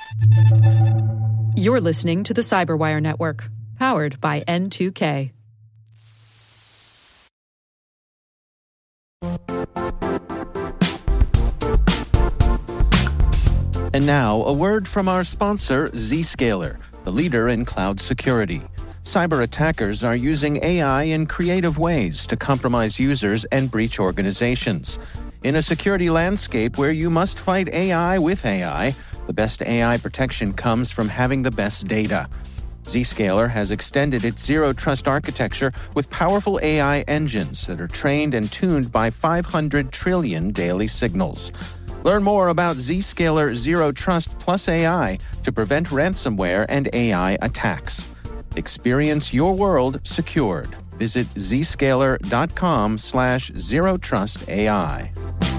You're listening to the Cyberwire Network, powered by N2K. And now, a word from our sponsor, Zscaler, the leader in cloud security. Cyber attackers are using AI in creative ways to compromise users and breach organizations. In a security landscape where you must fight AI with AI, the best AI protection comes from having the best data. Zscaler has extended its zero-trust architecture with powerful AI engines that are trained and tuned by 500 trillion daily signals. Learn more about Zscaler Zero Trust Plus AI to prevent ransomware and AI attacks. Experience your world secured. Visit zscaler.com/zerotrustai.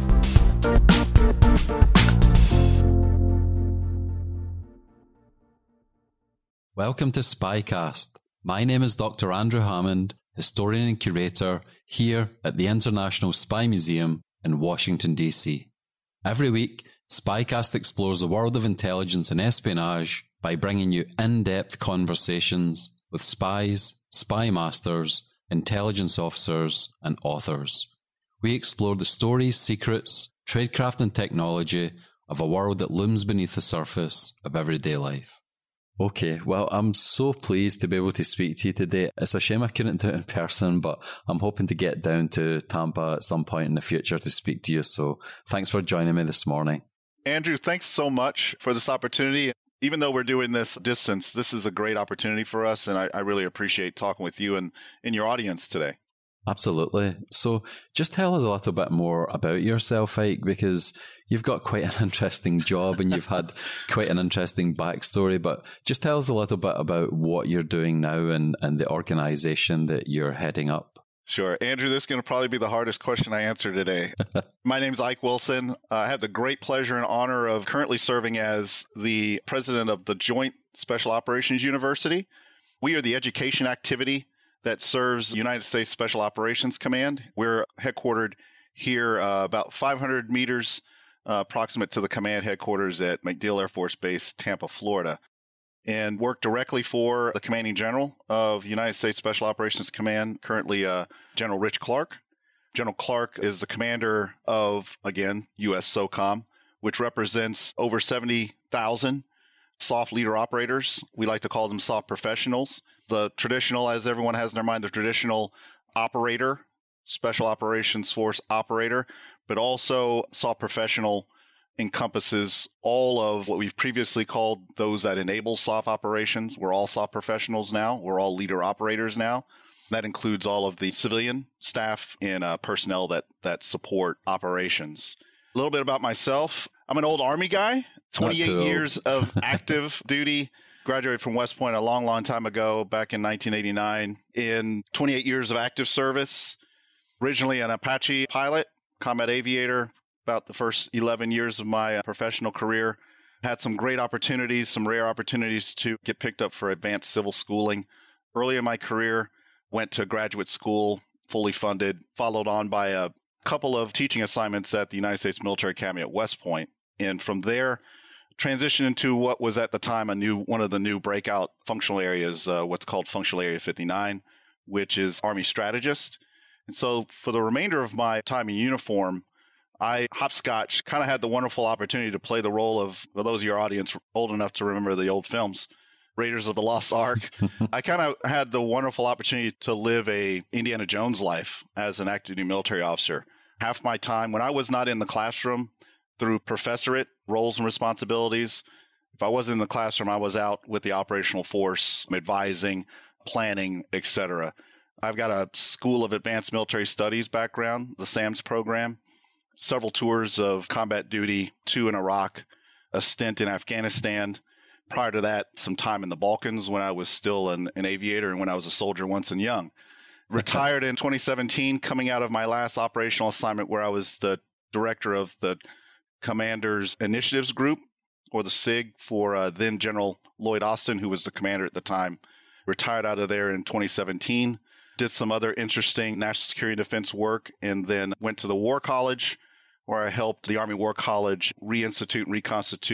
Welcome to Spycast. My name is Dr. Andrew Hammond, historian and curator here at the International Spy Museum in Washington, D.C. Every week, Spycast explores the world of intelligence and espionage by bringing you in-depth conversations with spies, spy masters, intelligence officers, and authors. We explore the stories, secrets, tradecraft, and technology of a world that looms beneath the surface of everyday life. Okay, well, I'm so pleased to be able to speak to you today. It's a shame I couldn't do it in person, but I'm hoping to get down to Tampa at some point in the future to speak to you. So thanks for joining me this morning. Andrew, thanks so much for this opportunity. Even though we're doing this distance, this is a great opportunity for us, and I really appreciate talking with you and your audience today. Absolutely. So just tell us a little bit more about yourself, Ike, because you've got quite an interesting job and you've had quite an interesting backstory, but just tell us a little bit about what you're doing now and the organization that you're heading up. Sure. Andrew, this is going to probably be the hardest question I answer today. My name is Ike Wilson. I have the great pleasure and honor of currently serving as the president of the Joint Special Operations University. We are the education activity that serves United States Special Operations Command. We're headquartered here about 500 meters proximate to the command headquarters at MacDill Air Force Base, Tampa, Florida, and work directly for the commanding general of United States Special Operations Command, currently General Rich Clark. General Clark is the commander of, again, U.S. SOCOM, which represents over 70,000 soft leader operators. We like to call them soft professionals. The traditional, as everyone has in their mind, the traditional operator, Special Operations Force operator, but also soft professional encompasses all of what we've previously called those that enable soft operations. We're all soft professionals now. We're all leader operators now. That includes all of the civilian staff and personnel that support operations. A little bit about myself. I'm an old Army guy, 28 years of active duty. Graduated from West Point a long, long time ago, back in 1989. In 28 years of active service, originally an Apache pilot, combat aviator, about the first 11 years of my professional career. Had some great opportunities, some rare opportunities to get picked up for advanced civil schooling. Early in my career, went to graduate school, fully funded, followed on by a couple of teaching assignments at the United States Military Academy at West Point. And from there, transitioned into what was at the time one of the new breakout functional areas, what's called Functional Area 59, which is Army strategist. And so for the remainder of my time in uniform, I hopscotch, kind of had the wonderful opportunity to play the role of, for those of your audience old enough to remember the old films, Raiders of the Lost Ark. I kind of had the wonderful opportunity to live a Indiana Jones life as an active duty military officer. Half my time when I was not in the classroom, through professorate roles and responsibilities. If I wasn't in the classroom, I was out with the operational force, advising, planning, etc. I've got a School of Advanced Military Studies background, the SAMS program, several tours of combat duty, 2 in Iraq, a stint in Afghanistan. Prior to that, some time in the Balkans when I was still an aviator and when I was a soldier once and young. Retired in 2017, coming out of my last operational assignment where I was the director of the Commander's Initiatives Group, or the SIG, for then General Lloyd Austin, who was the commander at the time. Retired out of there in 2017, did some other interesting national security and defense work, and then went to the War College, where I helped the Army War College reinstitute and reconstitute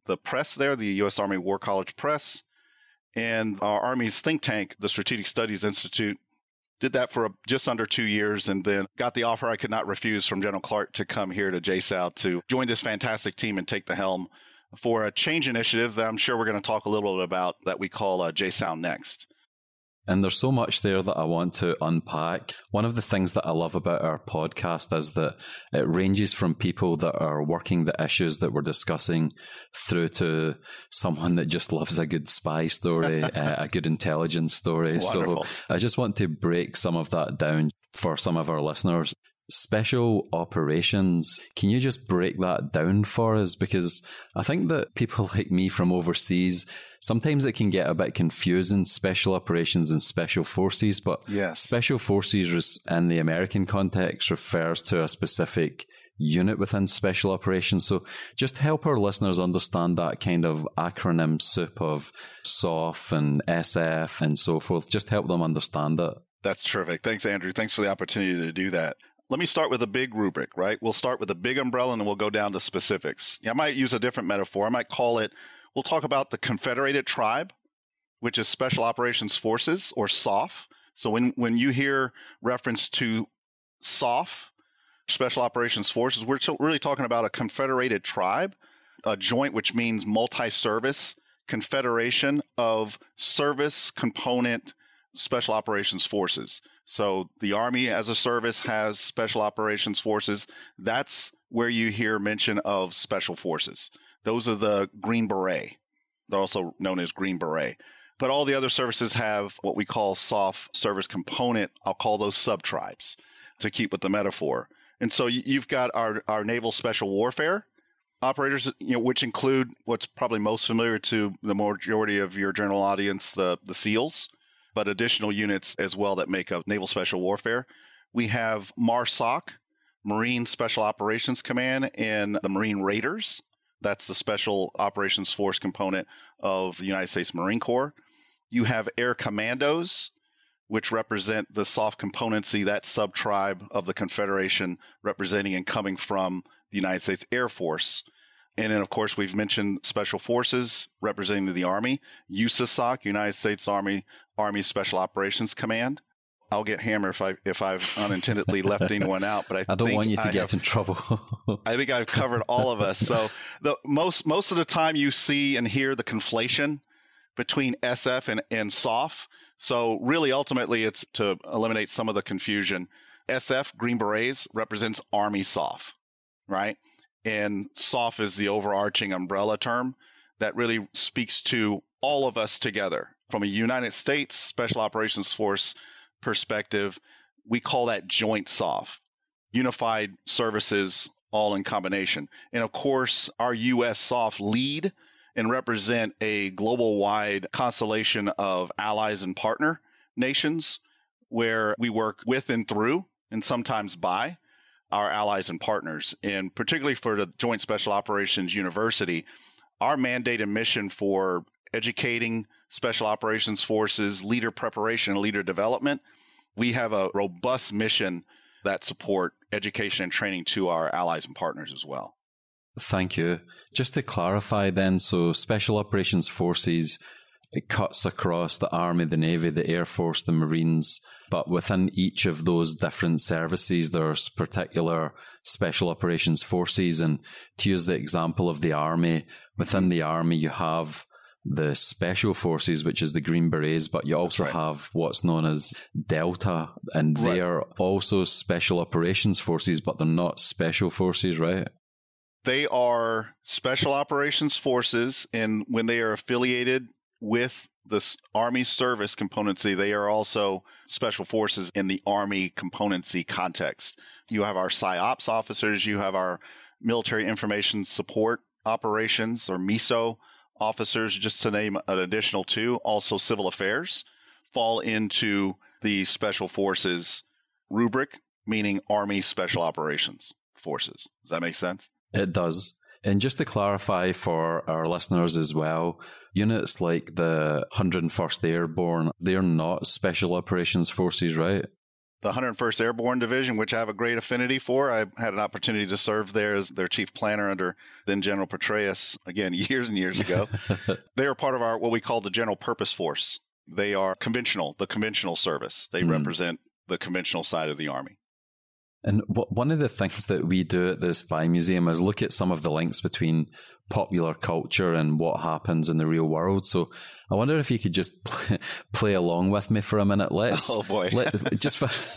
the press there, the U.S. Army War College Press, and our Army's think tank, the Strategic Studies Institute. Did that for just under 2 years, and then got the offer I could not refuse from General Clark to come here to JSOW to join this fantastic team and take the helm for a change initiative that I'm sure we're going to talk a little bit about that we call JSOW Next. And there's so much there that I want to unpack. One of the things that I love about our podcast is that it ranges from people that are working the issues that we're discussing through to someone that just loves a good spy story, a good intelligence story. Wonderful. So I just want to break some of that down for some of our listeners. Special operations, can you just break that down for us? Because I think that people like me from overseas, sometimes it can get a bit confusing, special operations and special forces, but yes. Special forces in the American context refers to a specific unit within special operations. So just help our listeners understand that kind of acronym soup of SOF and SF and so forth. Just help them understand it. That's terrific. Thanks, Andrew. Thanks for the opportunity to do that. Let me start with a big rubric, right? We'll start with a big umbrella and then we'll go down to specifics. I might use a different metaphor. I might call it, we'll talk about the Confederated Tribe, which is Special Operations Forces, or SOF. So when you hear reference to SOF, Special Operations Forces, we're really talking about a Confederated Tribe, a joint, which means multi-service confederation of service component Special Operations Forces. So the Army as a service has Special Operations Forces. That's where you hear mention of Special Forces. Those are the Green Beret. They're also known as Green Beret. But all the other services have what we call SOF, service component. I'll call those sub-tribes to keep with the metaphor. And so you've got our Naval Special Warfare operators, which include what's probably most familiar to the majority of your general audience, the SEALs, but additional units as well that make up Naval Special Warfare. We have MARSOC, Marine Special Operations Command, and the Marine Raiders. That's the Special Operations Force component of the United States Marine Corps. You have Air Commandos, which represent the SOF componency, that sub-tribe of the Confederation representing and coming from the United States Air Force. And then, of course, we've mentioned Special Forces representing the Army, USASOC, United States Army Special Operations Command. I'll get hammered if I've unintendedly left anyone out, but I don't want you to get in trouble. I think I've covered all of us. So most of the time you see and hear the conflation between SF and SOF. So really, ultimately, it's to eliminate some of the confusion. SF, Green Berets, represents Army SOF, right? And SOF is the overarching umbrella term that really speaks to all of us together. From a United States Special Operations Force perspective, we call that Joint SOF, Unified Services all in combination. And of course, our U.S. SOF lead and represent a global-wide constellation of allies and partner nations where we work with and through, and sometimes by, our allies and partners. And particularly for the Joint Special Operations University, our mandate and mission for educating Special Operations Forces, leader preparation, and leader development, we have a robust mission that support education and training to our allies and partners as well. Thank you. Just to clarify then, so Special Operations Forces, it cuts across the Army, the Navy, the Air Force, the Marines, but within each of those different services, there's particular Special Operations Forces. And to use the example of the Army, within the Army, you have the Special Forces, which is the Green Berets, but you also have what's known as Delta, and they're also Special Operations Forces, but they're not Special Forces, right? They are Special Operations Forces, and when they are affiliated with this Army service componency, they are also Special Forces in the Army componency context. You have our PSYOPs officers, you have our Military Information Support Operations, or MISO officers, just to name an additional two. Also Civil Affairs fall into the Special Forces rubric, meaning Army Special Operations Forces. Does that make sense? It does. And just to clarify for our listeners as well, units like the 101st Airborne, they're not Special Operations Forces, right? the 101st Airborne Division, which I have a great affinity for. I had an opportunity to serve there as their chief planner under then General Petraeus, again, years and years ago. They are part of our what we call the General Purpose Force. They are the conventional service. They represent the conventional side of the Army. And one of the things that we do at the Spy Museum is look at some of the links between popular culture and what happens in the real world. So I wonder if you could just play along with me for a minute. Oh boy. just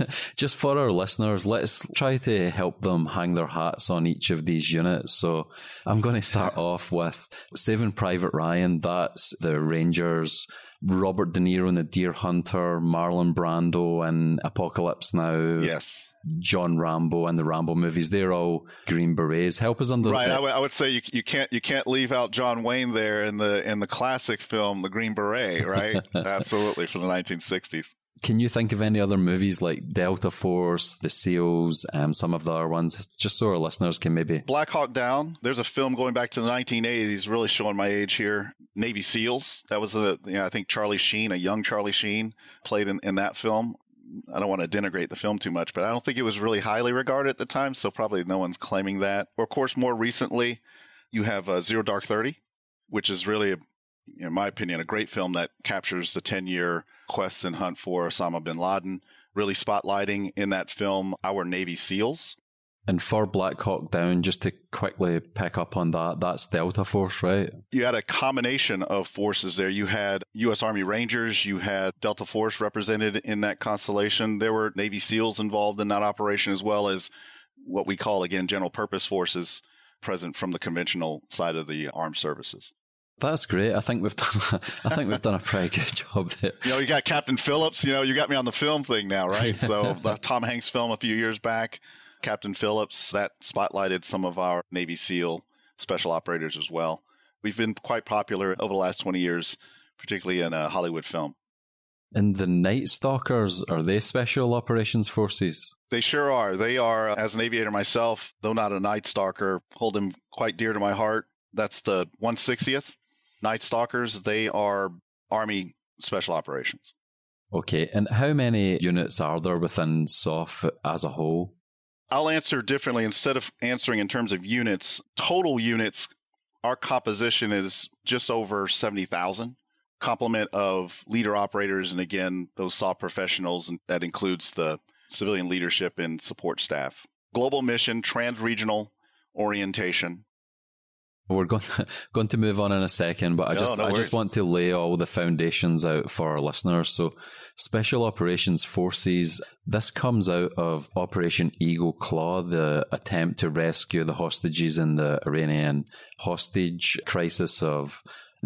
for our listeners, let's try to help them hang their hats on each of these units. So I'm going to start off with Saving Private Ryan. That's the Rangers. Robert De Niro in The Deer Hunter, Marlon Brando in Apocalypse Now. Yes. John Rambo and the Rambo movies, they're all Green Berets. Help us under right. I would say you can't leave out John Wayne there in the classic film The Green Beret, right? Absolutely, from the 1960s. Can you think of any other movies like Delta Force, The SEALs, some of the other ones, just so our listeners can maybe... Black Hawk Down. There's a film going back to the 1980s, really showing my age here. Navy SEALs. That was I think Charlie Sheen, a young Charlie Sheen, played in that film. I don't want to denigrate the film too much, but I don't think it was really highly regarded at the time, so probably no one's claiming that. Or, of course, more recently, you have Zero Dark 30, which is really, in my opinion, a great film that captures the 10-year quest and hunt for Osama bin Laden, really spotlighting in that film our Navy SEALs. And for Black Hawk Down, just to quickly pick up on that, that's Delta Force, right? You had a combination of forces there. You had U.S. Army Rangers, you had Delta Force represented in that constellation. There were Navy SEALs involved in that operation, as well as what we call, again, general purpose forces present from the conventional side of the armed services. That's great. I think we've done a pretty good job there. You got Captain Phillips. You got me on the film thing now, right? So the Tom Hanks film a few years back, Captain Phillips, that spotlighted some of our Navy SEAL special operators as well. We've been quite popular over the last 20 years, particularly in Hollywood film. And the Night Stalkers, are they special operations forces? They sure are. They are, as an aviator myself, though not a Night Stalker, hold them quite dear to my heart. That's the 160th Night Stalkers. They are Army special operations. Okay, and how many units are there within SOF as a whole? I'll answer differently. Instead of answering in terms of units, total units, our composition is just over 70,000. Complement of leader operators, and again, those SOF professionals, and that includes the civilian leadership and support staff. Global mission, trans-regional orientation. We're going to move on in a second, but I just want to lay all the foundations out for our listeners. So, Special Operations Forces, this comes out of Operation Eagle Claw, the attempt to rescue the hostages in the Iranian hostage crisis of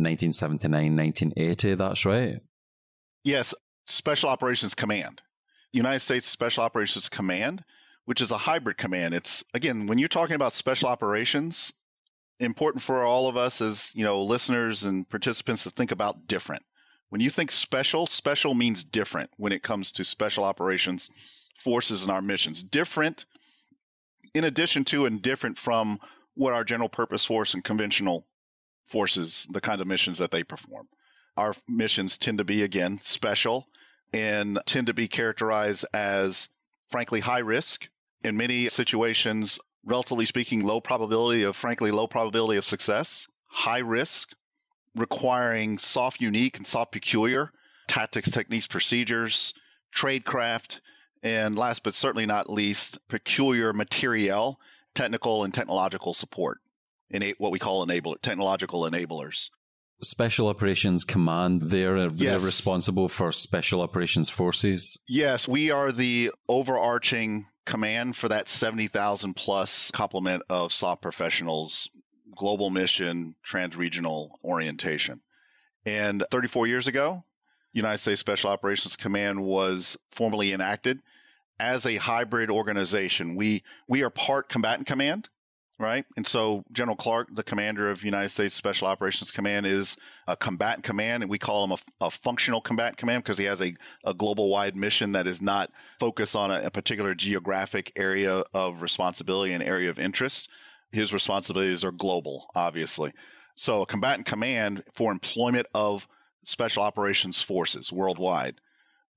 1979-1980. That's right? Yes, Special Operations Command. United States Special Operations Command, which is a hybrid command. It's, again, when you're talking about special operations, important for all of us as, listeners and participants to think about different. When you think special means different when it comes to special operations forces and our missions. Different in addition to and different from what our general purpose force and conventional forces, the kind of missions that they perform. Our missions tend to be, again, special and tend to be characterized as, frankly, high risk. In many situations, relatively speaking, low probability of success, high risk, requiring SOF unique and SOF peculiar tactics, techniques, procedures, tradecraft, and last but certainly not least, peculiar materiel, technical and technological support, what we call technological enablers. Special Operations Command, they're responsible for Special Operations Forces? Yes, we are the overarching command for that 70,000 plus complement of SOF professionals, global mission, trans-regional orientation. And 34 years ago, United States Special Operations Command was formally enacted as a hybrid organization. We are part combatant command, right? And so General Clark, the commander of United States Special Operations Command, is a combatant command, and we call him a functional combatant command because he has a global-wide mission that is not focused on a particular geographic area of responsibility and area of interest. His responsibilities are global, obviously. So a combatant command for employment of special operations forces worldwide.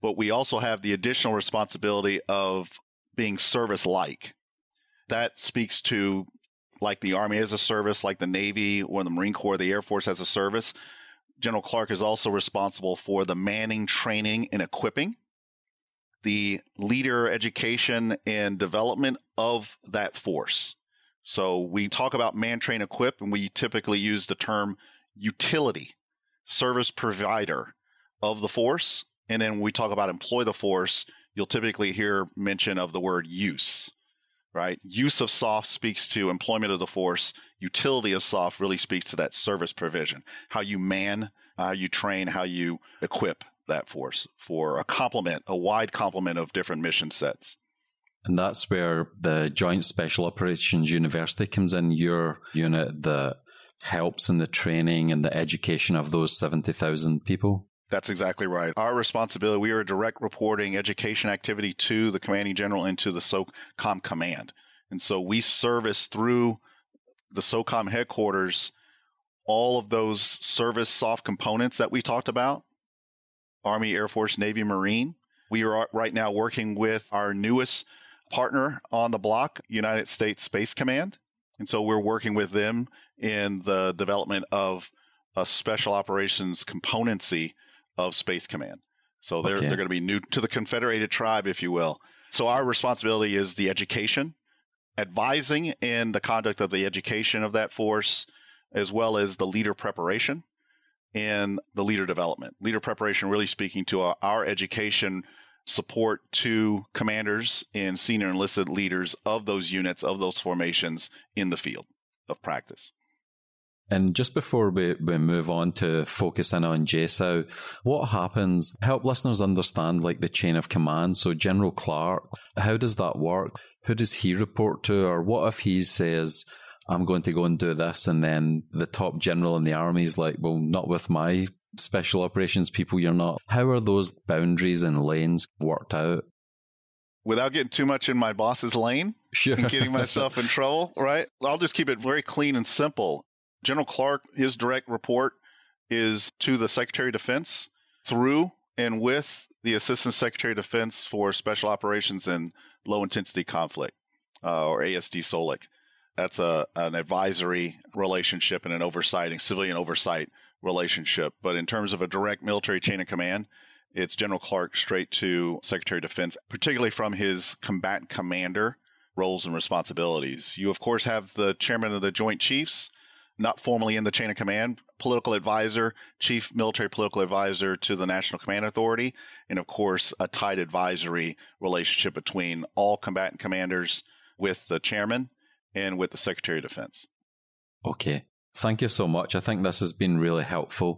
but we also have the additional responsibility of being service-like. That speaks to like the Army as a service, like the Navy or the Marine Corps, the Air Force as a service. General Clark is also responsible for the manning, training, and equipping, the leader education and development of that force. So we talk about man, train, equip, and we typically use the term utility, service provider of the force. And then when we talk about employ the force, you'll typically hear mention of the word use, right? Use of SOF speaks to employment of the force. Utility of SOF really speaks to that service provision, how you man, how you train, how you equip that force for a wide complement of different mission sets. And that's where the Joint Special Operations University comes in, your unit that helps in the training and the education of those 70,000 people. That's exactly right. Our responsibility, we are a direct reporting education activity to the commanding general and to the SOCOM command. And so we service through the SOCOM headquarters all of those service soft components that we talked about, Army, Air Force, Navy, Marine. We are right now working with our newest partner on the block, United States Space Command. And so we're working with them in the development of a special operations componency of Space Command. So they're going to be new to the Confederated Tribe, if you will. So our responsibility is the education, advising in the conduct of the education of that force, as well as the leader preparation and the leader development. Leader preparation really speaking to our education support to commanders and senior enlisted leaders of those units, of those formations in the field of practice. And just before we move on to focus in on JSOW, what happens, help listeners understand like the chain of command. So General Clark, how does that work? Who does he report to? Or what if he says, I'm going to go and do this, and then the top general in the army is like, well, not with my special operations people, you're not. How are those boundaries and lanes worked out? Without getting too much in my boss's lane, sure, and getting myself in trouble, right? I'll just keep it very clean and simple. General Clark, his direct report is to the Secretary of Defense through and with the Assistant Secretary of Defense for Special Operations and Low Intensity Conflict, or ASD SOLIC. That's an advisory relationship and an oversight, civilian oversight relationship. But in terms of a direct military chain of command, it's General Clark straight to Secretary of Defense, particularly from his combatant commander roles and responsibilities. You, of course, have the chairman of the Joint Chiefs, not formally in the chain of command, political advisor, chief military political advisor to the National Command Authority, and of course, a tight advisory relationship between all combatant commanders with the chairman and with the Secretary of Defense. Okay. Thank you so much. I think this has been really helpful.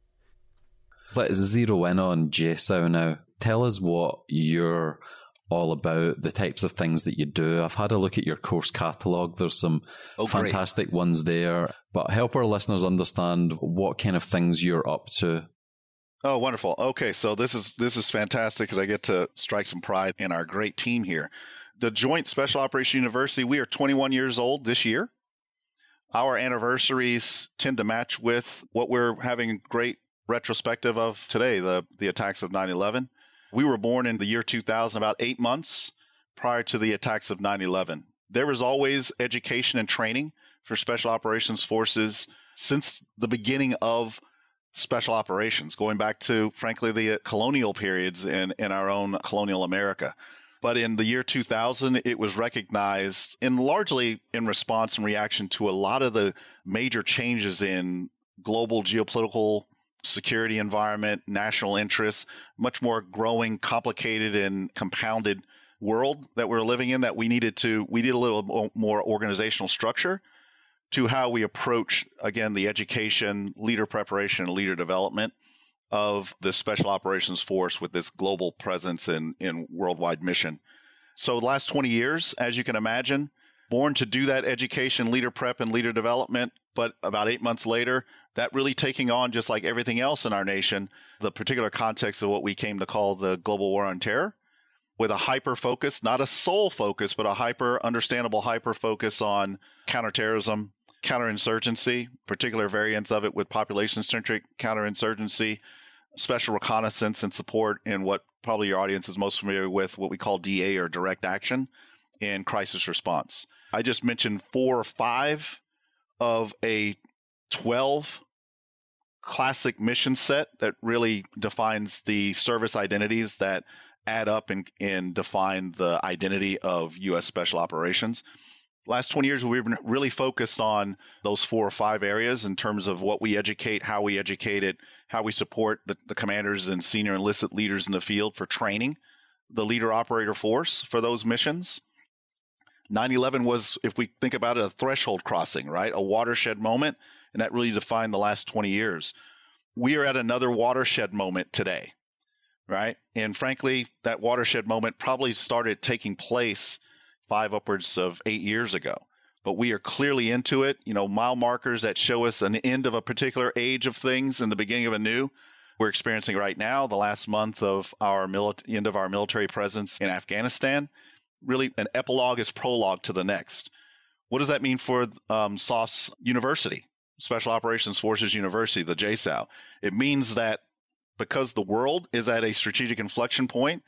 Let's zero in on JSOW now. Tell us what you're all about, the types of things that you do. I've had a look at your course catalogue. There's some fantastic ones there, but help our listeners understand what kind of things you're up to. Oh, wonderful. Okay, so this is fantastic because I get to strike some pride in our great team here. The Joint Special Operations University, we are 21 years old this year. Our anniversaries tend to match with what we're having a great retrospective of today, the attacks of 9/11. We were born in the year 2000, about 8 months prior to the attacks of 9/11. There was always education and training for special operations forces since the beginning of special operations, going back to, frankly, the colonial periods in our own colonial America. But in the year 2000, it was recognized, and largely in response and reaction to a lot of the major changes in global geopolitical security environment, national interests, much more growing, complicated, and compounded world that we're living in, that we needed a little more organizational structure to how we approach, again, the education, leader preparation, and leader development of this special operations force with this global presence in worldwide mission. So the last 20 years, as you can imagine, born to do that education, leader prep, and leader development, but about 8 months later, that really taking on, just like everything else in our nation, the particular context of what we came to call the global war on terror, with a hyper focus, not a sole focus, but a understandable hyper focus on counterterrorism, counterinsurgency, particular variants of it with population-centric counterinsurgency, special reconnaissance and support in what probably your audience is most familiar with, what we call DA or direct action in crisis response. I just mentioned 4 or 5 of a 12 classic mission set that really defines the service identities that add up and define the identity of U.S. Special Operations. Last 20 years, we've been really focused on those 4 or 5 areas in terms of what we educate, how we educate it, how we support the commanders and senior enlisted leaders in the field for training the leader operator force for those missions. 9/11 was, if we think about it, a threshold crossing, right? A watershed moment, and that really defined the last 20 years. We are at another watershed moment today, right? And frankly, that watershed moment probably started taking place 5 upwards of 8 years ago. But we are clearly into it. Mile markers that show us an end of a particular age of things and the beginning of a new. We're experiencing right now the last month of our end of our military presence in Afghanistan. Really, an epilogue is prologue to the next. What does that mean for SOF's University, Special Operations Forces University, the JSOU? It means that because the world is at a strategic inflection point,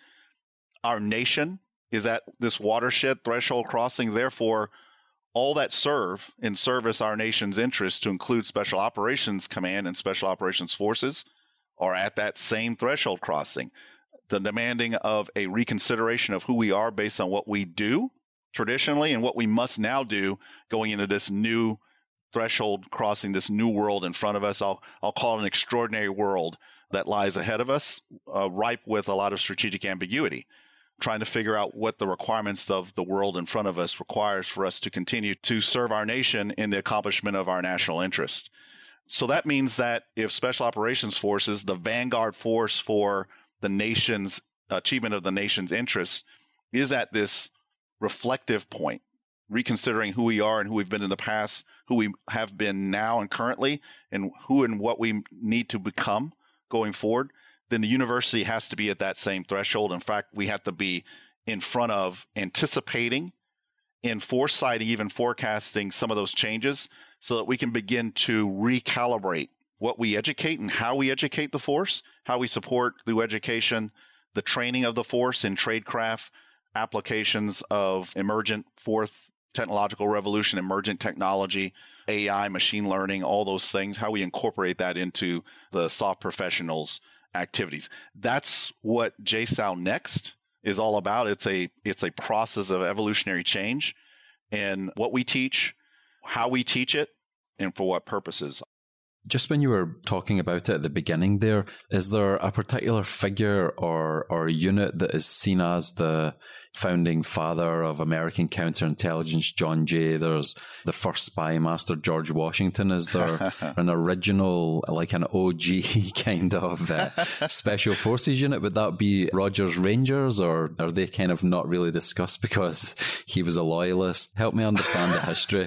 our nation is at this watershed threshold crossing. Therefore, all that serve in service our nation's interests, to include Special Operations Command and Special Operations Forces, are at that same threshold crossing. The demanding of a reconsideration of who we are based on what we do traditionally and what we must now do going into this new threshold crossing, this new world in front of us. I'll call it an extraordinary world that lies ahead of us, ripe with a lot of strategic ambiguity, trying to figure out what the requirements of the world in front of us requires for us to continue to serve our nation in the accomplishment of our national interest. So that means that if Special Operations Forces, the vanguard force for the nation's achievement of the nation's interests, is at this reflective point, reconsidering who we are and who we've been in the past, who we have been now and currently, and who and what we need to become going forward, then the university has to be at that same threshold. In fact, we have to be in front of anticipating and foresighting, even forecasting some of those changes so that we can begin to recalibrate what we educate and how we educate the force, how we support through education, the training of the force in tradecraft, applications of emergent fourth technological revolution, emergent technology, AI, machine learning, all those things, how we incorporate that into the SOF professionals' activities. That's what JSOU Next is all about. It's a process of evolutionary change, and what we teach, how we teach it, and for what purposes. Just when you were talking about it at the beginning there, is there a particular figure or unit that is seen as the founding father of American counterintelligence, John Jay? There's the first spy master, George Washington. Is there an original, like an OG kind of special forces unit? Would that be Rogers Rangers, or are they kind of not really discussed because he was a loyalist? Help me understand the history.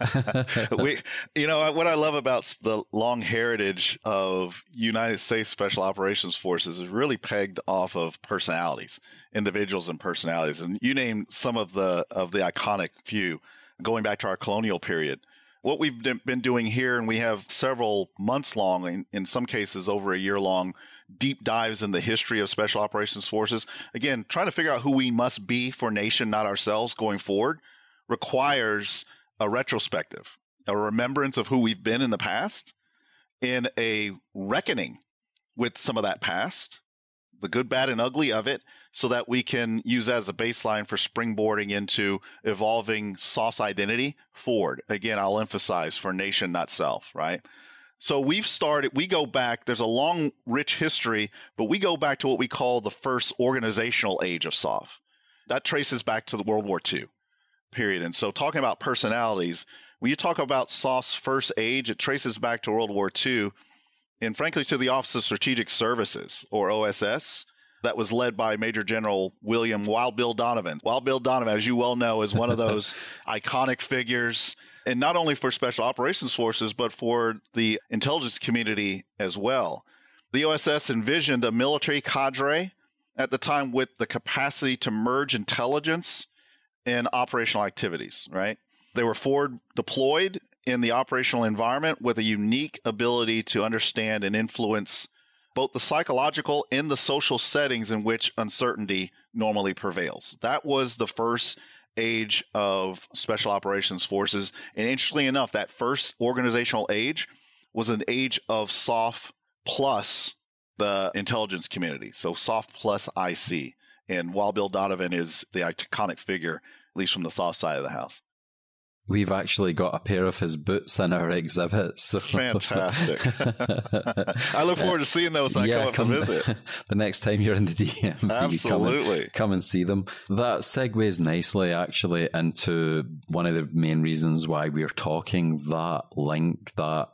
What I love about the long heritage of United States Special Operations Forces is really pegged off of personalities, individuals and personalities. And you named some of the iconic few going back to our colonial period. What we've been doing here, and we have several months long, in some cases over a year long, deep dives in the history of Special Operations Forces. Again, trying to figure out who we must be for nation, not ourselves, going forward, requires a retrospective, a remembrance of who we've been in the past, in a reckoning with some of that past, the good, bad, and ugly of it, so that we can use that as a baseline for springboarding into evolving SOS identity forward. Again, I'll emphasize, for nation, not self, right? So we go back, there's a long, rich history, but we go back to what we call the first organizational age of SOF. That traces back to the World War II period. And so talking about personalities, when you talk about SOF's first age, it traces back to World War II, and frankly to the Office of Strategic Services, or OSS, that was led by Major General William Wild Bill Donovan. Wild Bill Donovan, as you well know, is one of those iconic figures, and not only for Special Operations Forces, but for the intelligence community as well. The OSS envisioned a military cadre at the time with the capacity to merge intelligence and operational activities, right? They were forward deployed in the operational environment with a unique ability to understand and influence both the psychological and the social settings in which uncertainty normally prevails. That was the first age of Special Operations Forces. And interestingly enough, that first organizational age was an age of SOF plus the intelligence community. So SOF plus IC. And Wild Bill Donovan is the iconic figure, at least from the SOF side of the house. We've actually got a pair of his boots in our exhibit. So. Fantastic. I look forward to seeing those when I come up to visit. The next time you're in the DMV, absolutely. Come and see them. That segues nicely, actually, into one of the main reasons why we're talking, that link, that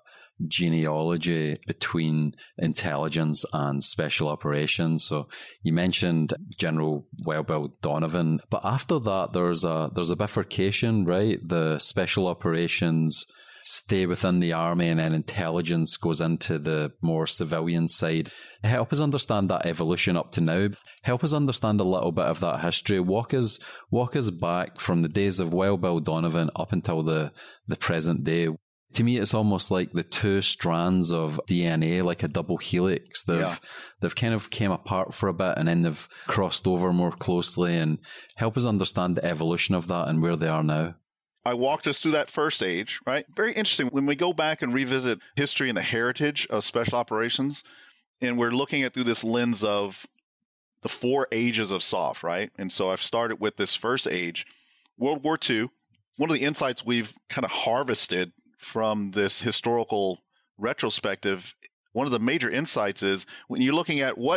genealogy between intelligence and special operations. So you mentioned General Wild Bill Donovan, but after that there's a bifurcation, right? The special operations stay within the army, and then intelligence goes into the more civilian side. Help us understand that evolution up to now. Help us understand a little bit of that history. Walk us back from the days of Wild Bill Donovan up until the present day. To me, it's almost like the two strands of DNA, like a double helix. They've kind of came apart for a bit, and then they've crossed over more closely. And help us understand the evolution of that and where they are now. I walked us through that first age, right? Very interesting. When we go back and revisit history and the heritage of special operations, and we're looking at through this lens of the 4 ages of SOF, right? And so I've started with this first age, World War II. One of the insights we've kind of harvested from this historical retrospective, one of the major insights is when you're looking at what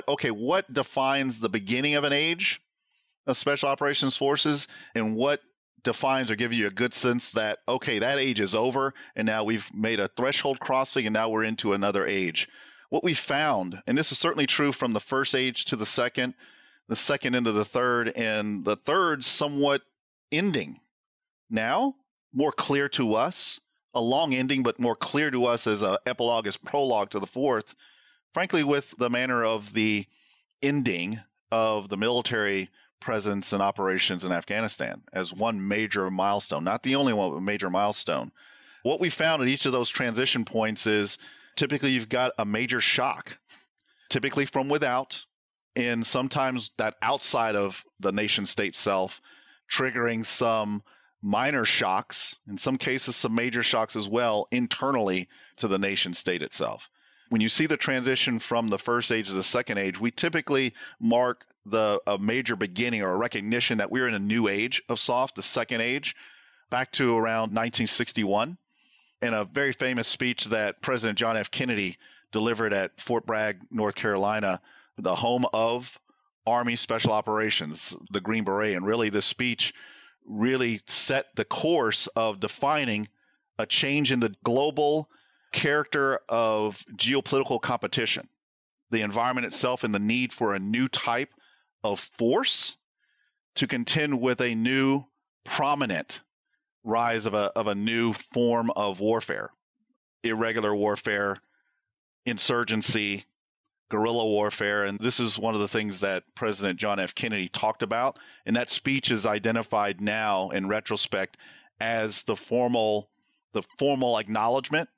defines the beginning of an age of Special Operations Forces, and what defines or give you a good sense that, okay, that age is over, and now we've made a threshold crossing, and now we're into another age. What we found, and this is certainly true from the first age to the second into the third, and the third somewhat ending. Now, more clear to us, a long ending, but more clear to us as an epilogue, as prologue to the fourth, frankly, with the manner of the ending of the military presence and operations in Afghanistan as one major milestone, not the only one, but a major milestone. What we found at each of those transition points is typically you've got a major shock, typically from without, and sometimes that outside of the nation state self, triggering some minor shocks, in some cases some major shocks as well, internally to the nation state itself. When you see the transition from the first age to the second age, we typically mark a major beginning or a recognition that we're in a new age of SOF, the second age, back to around 1961, in a very famous speech that President John F. Kennedy delivered at Fort Bragg, North Carolina, the home of Army Special Operations, the Green Beret. And really, this speech really set the course of defining a change in the global character of geopolitical competition, the environment itself, and the need for a new type of force to contend with a new prominent rise of a new form of warfare, irregular warfare, insurgency, guerrilla warfare. And this is one of the things that President John F. Kennedy talked about. And that speech is identified now in retrospect as the formal acknowledgement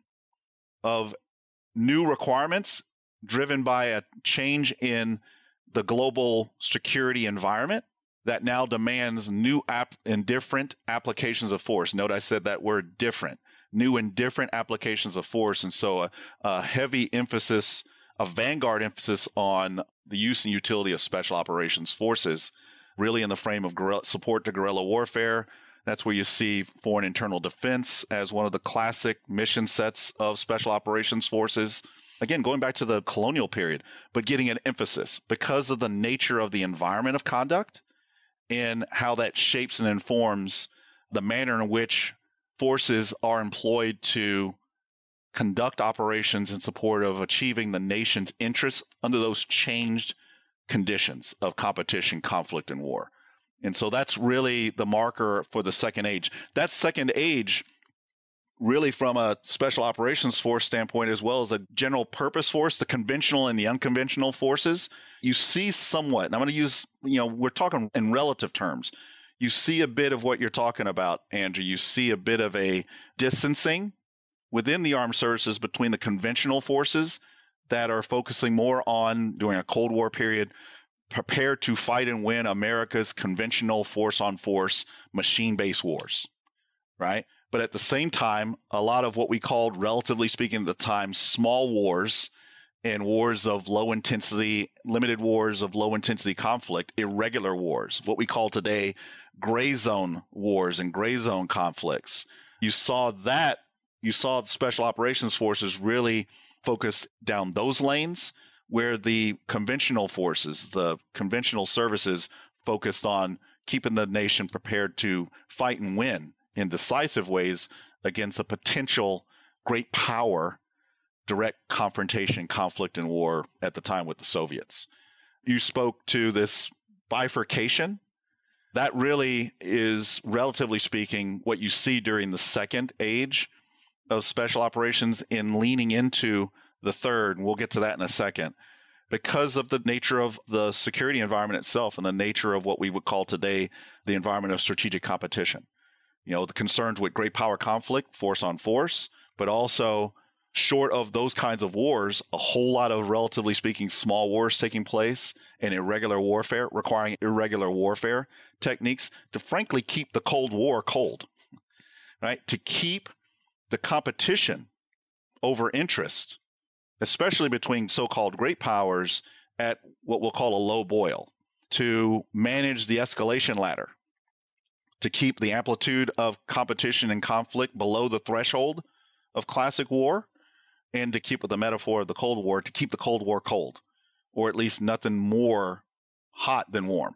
of new requirements driven by a change in the global security environment that now demands new and different applications of force. Note I said that word different, new and different applications of force. And so a heavy emphasis, a vanguard emphasis on the use and utility of special operations forces, really in the frame of support to guerrilla warfare. That's where you see foreign internal defense as one of the classic mission sets of special operations forces. Again, going back to the colonial period, but getting an emphasis because of the nature of the environment of conduct and how that shapes and informs the manner in which forces are employed to conduct operations in support of achieving the nation's interests under those changed conditions of competition, conflict, and war. And so that's really the marker for the second age. That second age, really from a special operations force standpoint, as well as a general purpose force, the conventional and the unconventional forces, you see somewhat, and I'm going to use, we're talking in relative terms. You see a bit of what you're talking about, Andrew. You see a bit of a distancing within the armed services between the conventional forces that are focusing more on, during a Cold War period, prepare to fight and win America's conventional force-on-force machine-based wars, right? But at the same time, a lot of what we called, relatively speaking at the time, small wars and wars of low intensity, limited wars of low intensity conflict, irregular wars, what we call today gray zone wars and gray zone conflicts. You saw the special operations forces really focused down those lanes, where the conventional forces, the conventional services, focused on keeping the nation prepared to fight and win in decisive ways against a potential great power, direct confrontation, conflict, and war at the time with the Soviets. You spoke to this bifurcation. That really is, relatively speaking, what you see during the second age of special operations in leaning into the third, and we'll get to that in a second, because of the nature of the security environment itself and the nature of what we would call today the environment of strategic competition. You know, the concerns with great power conflict, force on force, but also short of those kinds of wars, a whole lot of, relatively speaking, small wars taking place and irregular warfare, requiring irregular warfare techniques to frankly keep the Cold War cold, right? To keep the competition over interest, especially between so-called great powers, at what we'll call a low boil, to manage the escalation ladder, to keep the amplitude of competition and conflict below the threshold of classic war, and to keep with the metaphor of the Cold War, to keep the Cold War cold, or at least nothing more hot than warm.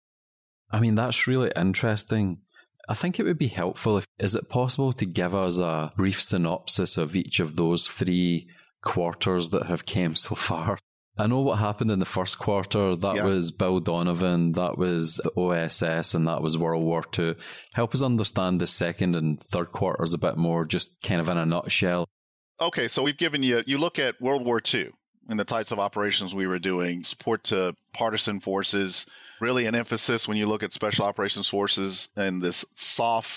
I mean, that's really interesting. I think it would be helpful is it possible to give us a brief synopsis of each of those three quarters that have came so far? I know what happened in the first quarter. That was Bill Donovan, that was the OSS, and that was World War II. Help us understand the second and third quarters a bit more, just kind of in a nutshell. Okay, so we've given you look at World War II and the types of operations we were doing, support to partisan forces, really an emphasis when you look at special operations forces and this soft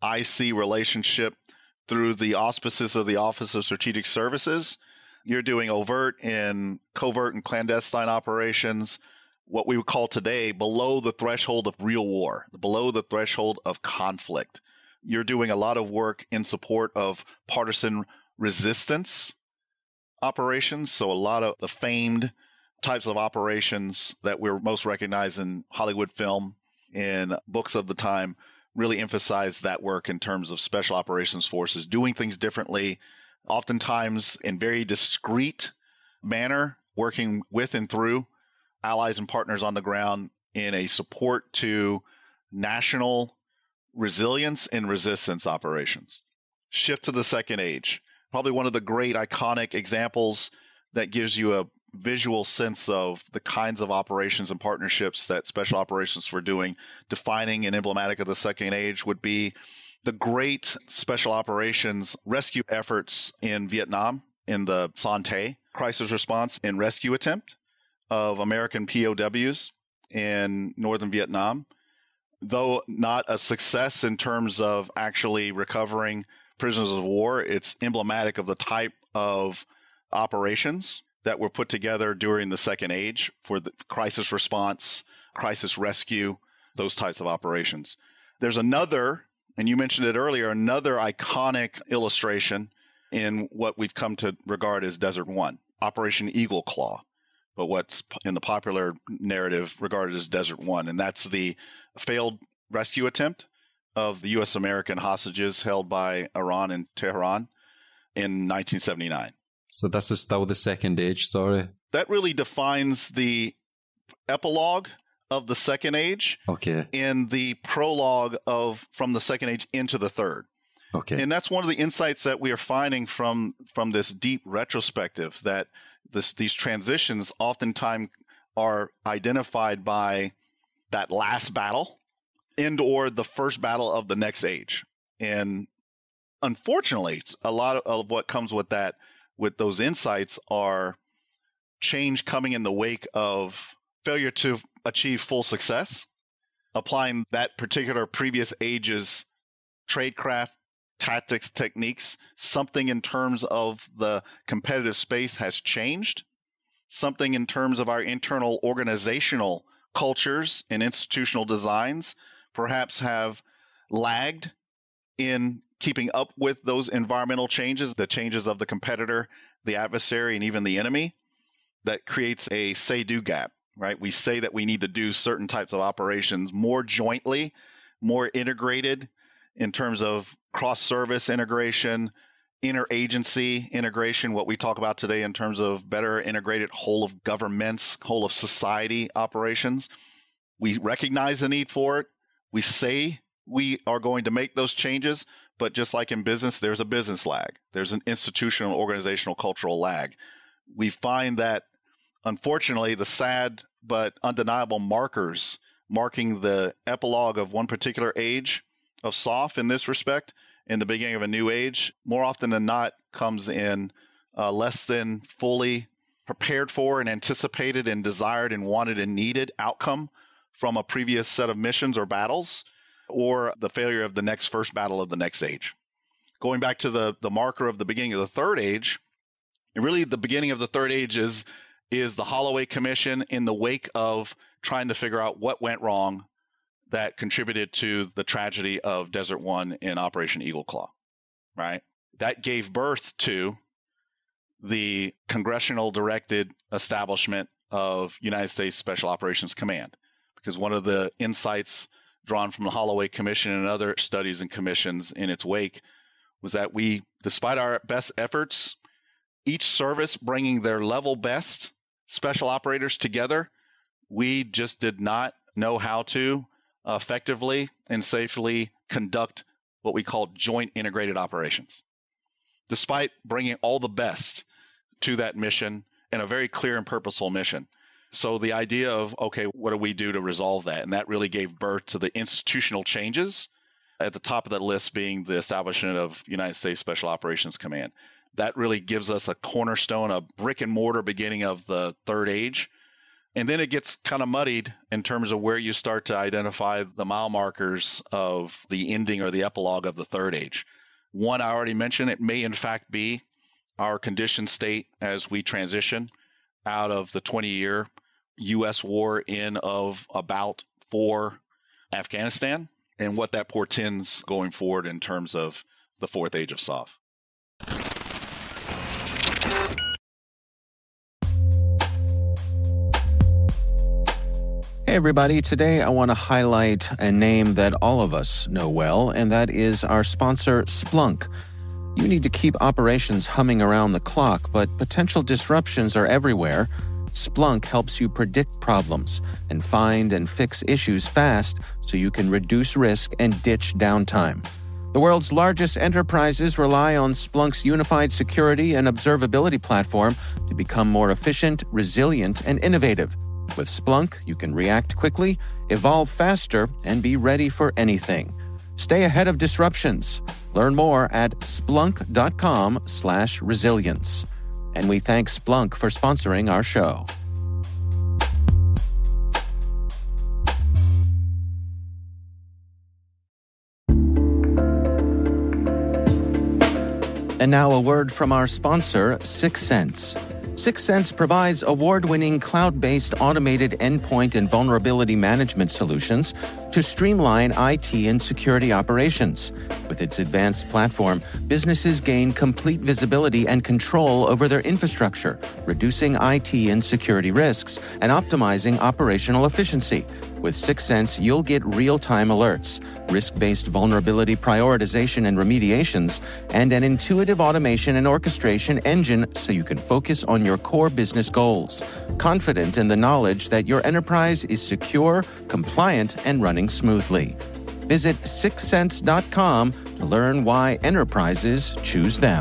IC relationship through the auspices of the Office of Strategic Services. You're doing overt and covert and clandestine operations, what we would call today below the threshold of real war, below the threshold of conflict. You're doing a lot of work in support of partisan resistance operations, so a lot of the famed types of operations that we're most recognized in Hollywood film and books of the time really emphasize that work in terms of special operations forces doing things differently, oftentimes in very discreet manner, working with and through allies and partners on the ground in a support to national resilience and resistance operations. Shift to the second age. Probably one of the great iconic examples that gives you a visual sense of the kinds of operations and partnerships that special operations were doing, defining and emblematic of the second age, would be the great special operations rescue efforts in Vietnam in the Son Tay crisis response and rescue attempt of American POWs in northern Vietnam. Though not a success in terms of actually recovering prisoners of war, it's emblematic of the type of operations that were put together during the second age for the crisis response, crisis rescue, those types of operations. There's another, and you mentioned it earlier, another iconic illustration in what we've come to regard as Desert One, Operation Eagle Claw, but what's in the popular narrative regarded as Desert One, and that's the failed rescue attempt of the U.S. American hostages held by Iran in Tehran in 1979. So this is still the second age, sorry? That really defines the epilogue of the second age, okay, and the prologue of from the second age into the third. Okay. And that's one of the insights that we are finding from this deep retrospective, that these transitions oftentimes are identified by that last battle and or the first battle of the next age. And unfortunately, a lot of what comes with that, with those insights, are change coming in the wake of failure to achieve full success, applying that particular previous age's tradecraft tactics, techniques, something in terms of the competitive space has changed. Something in terms of our internal organizational cultures and institutional designs perhaps have lagged in keeping up with those environmental changes, the changes of the competitor, the adversary, and even the enemy. That creates a say-do gap, right? We say that we need to do certain types of operations more jointly, more integrated in terms of cross-service integration, interagency integration, what we talk about today in terms of better integrated whole of governments, whole of society operations. We recognize the need for it. We say we are going to make those changes, but just like in business, there's a business lag. There's an institutional, organizational, cultural lag. We find that, unfortunately, the sad but undeniable markers marking the epilogue of one particular age of SOF in this respect, in the beginning of a new age, more often than not comes in less than fully prepared for and anticipated and desired and wanted and needed outcome from a previous set of missions or battles, or the failure of the next first battle of the next age. Going back to the marker of the beginning of the third age, and really the beginning of the third age is the Holloway Commission in the wake of trying to figure out what went wrong that contributed to the tragedy of Desert One in Operation Eagle Claw, right? That gave birth to the congressional directed establishment of United States Special Operations Command, because one of the insights drawn from the Holloway Commission and other studies and commissions in its wake was that we, despite our best efforts, each service bringing their level best special operators together, we just did not know how to effectively and safely conduct what we call joint integrated operations, despite bringing all the best to that mission and a very clear and purposeful mission. So the idea of, okay, what do we do to resolve that? And that really gave birth to the institutional changes, at the top of that list being the establishment of United States Special Operations Command. That really gives us a cornerstone, a brick and mortar beginning of the third age. And then it gets kind of muddied in terms of where you start to identify the mile markers of the ending or the epilogue of the third age. One, I already mentioned, it may in fact be our conditioned state as we transition out of the 20-year U.S. war in of about for Afghanistan, and what that portends going forward in terms of the fourth age of SOF. Hey everybody, today I want to highlight a name that all of us know well, and that is our sponsor, Splunk. You need to keep operations humming around the clock, but potential disruptions are everywhere. Splunk helps you predict problems and find and fix issues fast so you can reduce risk and ditch downtime. The world's largest enterprises rely on Splunk's unified security and observability platform to become more efficient, resilient, and innovative. With Splunk, you can react quickly, evolve faster, and be ready for anything. Stay ahead of disruptions. Learn more at splunk.com/resilience. And we thank Splunk for sponsoring our show. And now a word from our sponsor, Syxsense. Syxsense provides award-winning cloud-based automated endpoint and vulnerability management solutions to streamline IT and security operations. With its advanced platform, businesses gain complete visibility and control over their infrastructure, reducing IT and security risks and optimizing operational efficiency. With Syxsense, you'll get real-time alerts, risk-based vulnerability prioritization and remediations, and an intuitive automation and orchestration engine so you can focus on your core business goals, confident in the knowledge that your enterprise is secure, compliant, and running smoothly. Visit Syxsense.com to learn why enterprises choose them.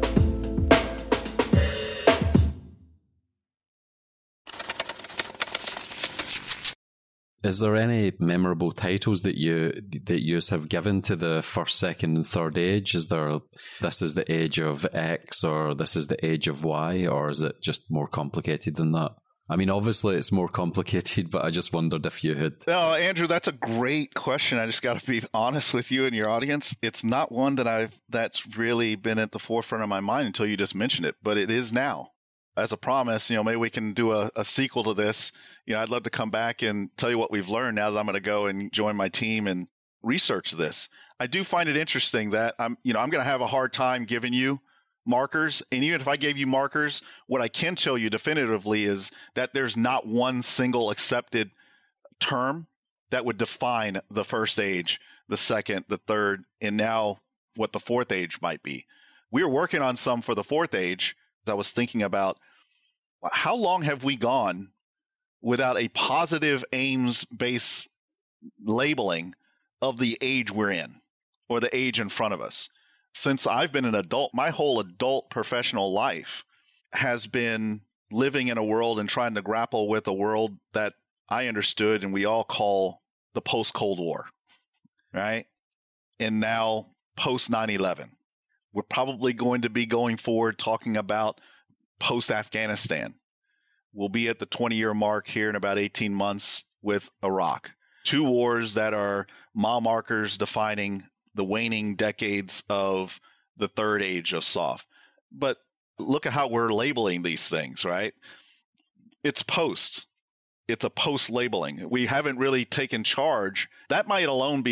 Is there any memorable titles that you have given to the first, second, and third age? Is there, this is the age of X, or this is the age of Y, or is it just more complicated than that? I mean, obviously it's more complicated, but I just wondered if you had... No, Andrew, that's a great question. I just got to be honest with you and your audience. It's not one that's really been at the forefront of my mind until you just mentioned it, but it is now. As a promise, maybe we can do a sequel to this. I'd love to come back and tell you what we've learned now that I'm going to go and join my team and research this. I do find it interesting that I'm going to have a hard time giving you markers. And even if I gave you markers, what I can tell you definitively is that there's not one single accepted term that would define the first age, the second, the third, and now what the fourth age might be. We're working on some for the fourth age. I was thinking about how long have we gone without a positive Ames-based labeling of the age we're in or the age in front of us. Since I've been an adult, my whole adult professional life has been living in a world and trying to grapple with a world that I understood and we all call the post-Cold War, right? And now post 9/11. We're probably going to be going forward talking about post-Afghanistan. We'll be at the 20-year mark here in about 18 months with Iraq. Two wars that are mile markers defining the waning decades of the third age of soft. But look at how we're labeling these things, right? It's post. It's a post labeling. We haven't really taken charge. That might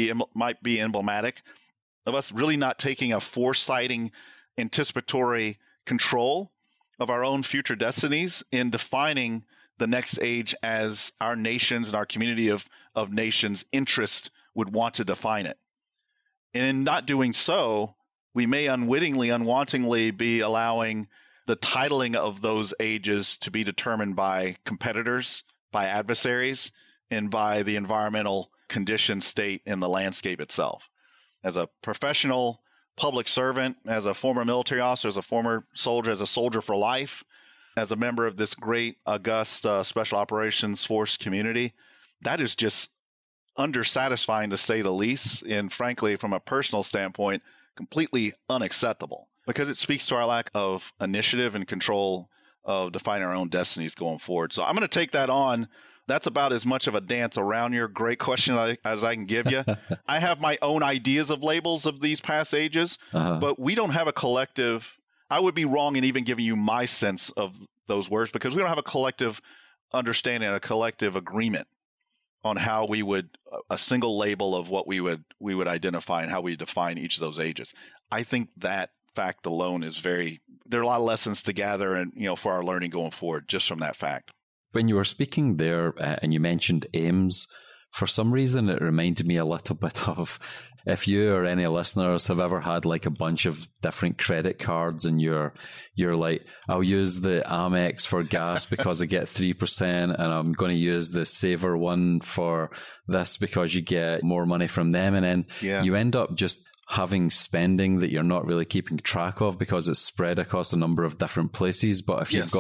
be emblematic of us really not taking a foresighting, anticipatory control of our own future destinies in defining the next age as our nations and our community of nations' interest would want to define it. And in not doing so, we may unwantingly be allowing the titling of those ages to be determined by competitors, by adversaries, and by the environmental condition state in the landscape itself. As a professional public servant, as a former military officer, as a former soldier, as a soldier for life, as a member of this great, august Special Operations Force community, that is just undersatisfying to say the least. And frankly, from a personal standpoint, completely unacceptable because it speaks to our lack of initiative and control of defining our own destinies going forward. So I'm going to take that on. That's about as much of a dance around your great question as I can give you. I have my own ideas of labels of these past ages, but we don't have a collective. I would be wrong in even giving you my sense of those words because we don't have a collective understanding, a collective agreement on how we would a single label of what we would identify and how we define each of those ages. I think that fact alone is there are a lot of lessons to gather and for our learning going forward just from that fact. When you were speaking there and you mentioned Ames, for some reason it reminded me a little bit of if you or any listeners have ever had like a bunch of different credit cards and you're like, I'll use the Amex for gas because I get 3% and I'm going to use the Saver one for this because you get more money from them. And then you end up just having spending that you're not really keeping track of because it's spread across a number of different places. But if you've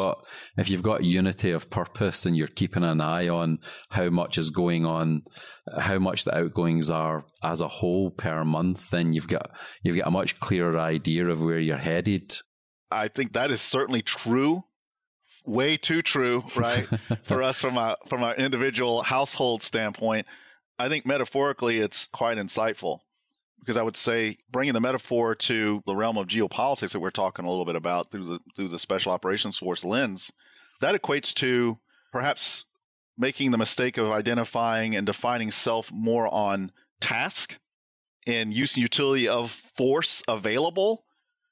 got unity of purpose and you're keeping an eye on how much is going on, how much the outgoings are as a whole per month, then you've got a much clearer idea of where you're headed. I think that is certainly true. Way too true, right? For us from our individual household standpoint. I think metaphorically it's quite insightful. Because I would say bringing the metaphor to the realm of geopolitics that we're talking a little bit about through the Special Operations Force lens, that equates to perhaps making the mistake of identifying and defining self more on task and using utility of force available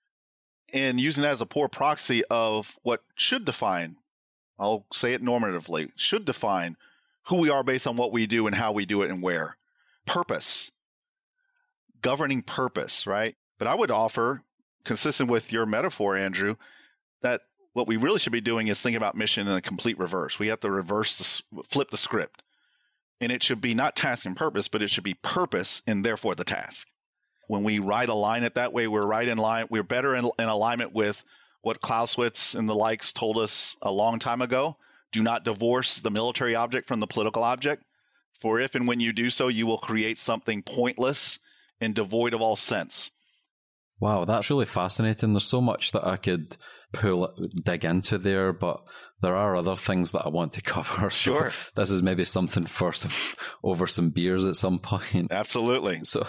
and using that as a poor proxy of what should define, I'll say it normatively, should define who we are based on what we do and how we do it and where. Purpose. Governing purpose, right? But I would offer, consistent with your metaphor, Andrew, that what we really should be doing is thinking about mission in a complete reverse. We have to flip the script. And it should be not task and purpose, but it should be purpose and therefore the task. When we align it that way, we're right in line. We're better in alignment with what Clausewitz and the likes told us a long time ago. Do not divorce the military object from the political object. For if and when you do so, you will create something pointless and devoid of all sense. Wow, that's really fascinating. There's so much that I could dig into there, but there are other things that I want to cover. Sure. So this is maybe something for over some beers at some point. Absolutely. So,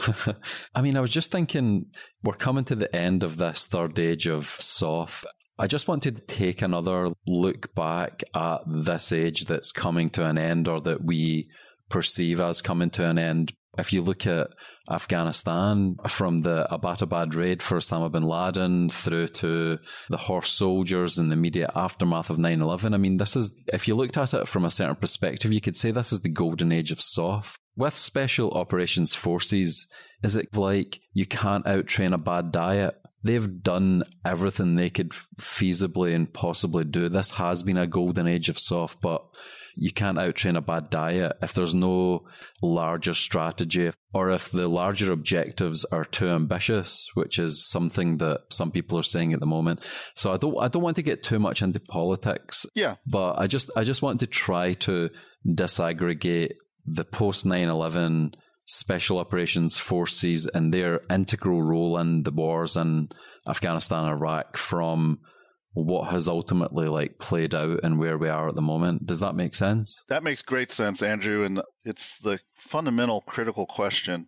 I mean, I was just thinking, we're coming to the end of this third age of SOF. I just wanted to take another look back at this age that's coming to an end, or that we perceive as coming to an end. If you look at Afghanistan, from the Abbottabad raid for Osama bin Laden through to the horse soldiers in the immediate aftermath of 9/11, I mean, this is, if you looked at it from a certain perspective, you could say this is the golden age of SOF. With Special Operations Forces, is it like you can't out-train a bad diet? They've done everything they could feasibly and possibly do. This has been a golden age of SOF, but you can't out-train a bad diet if there's no larger strategy, or if the larger objectives are too ambitious, which is something that some people are saying at the moment. So I don't want to get too much into politics. Yeah. But I just want to try to disaggregate the post 9/11 Special Operations Forces and their integral role in the wars in Afghanistan and Iraq from what has ultimately played out and where we are at the moment. Does that make sense? That makes great sense, Andrew, and it's the fundamental critical question.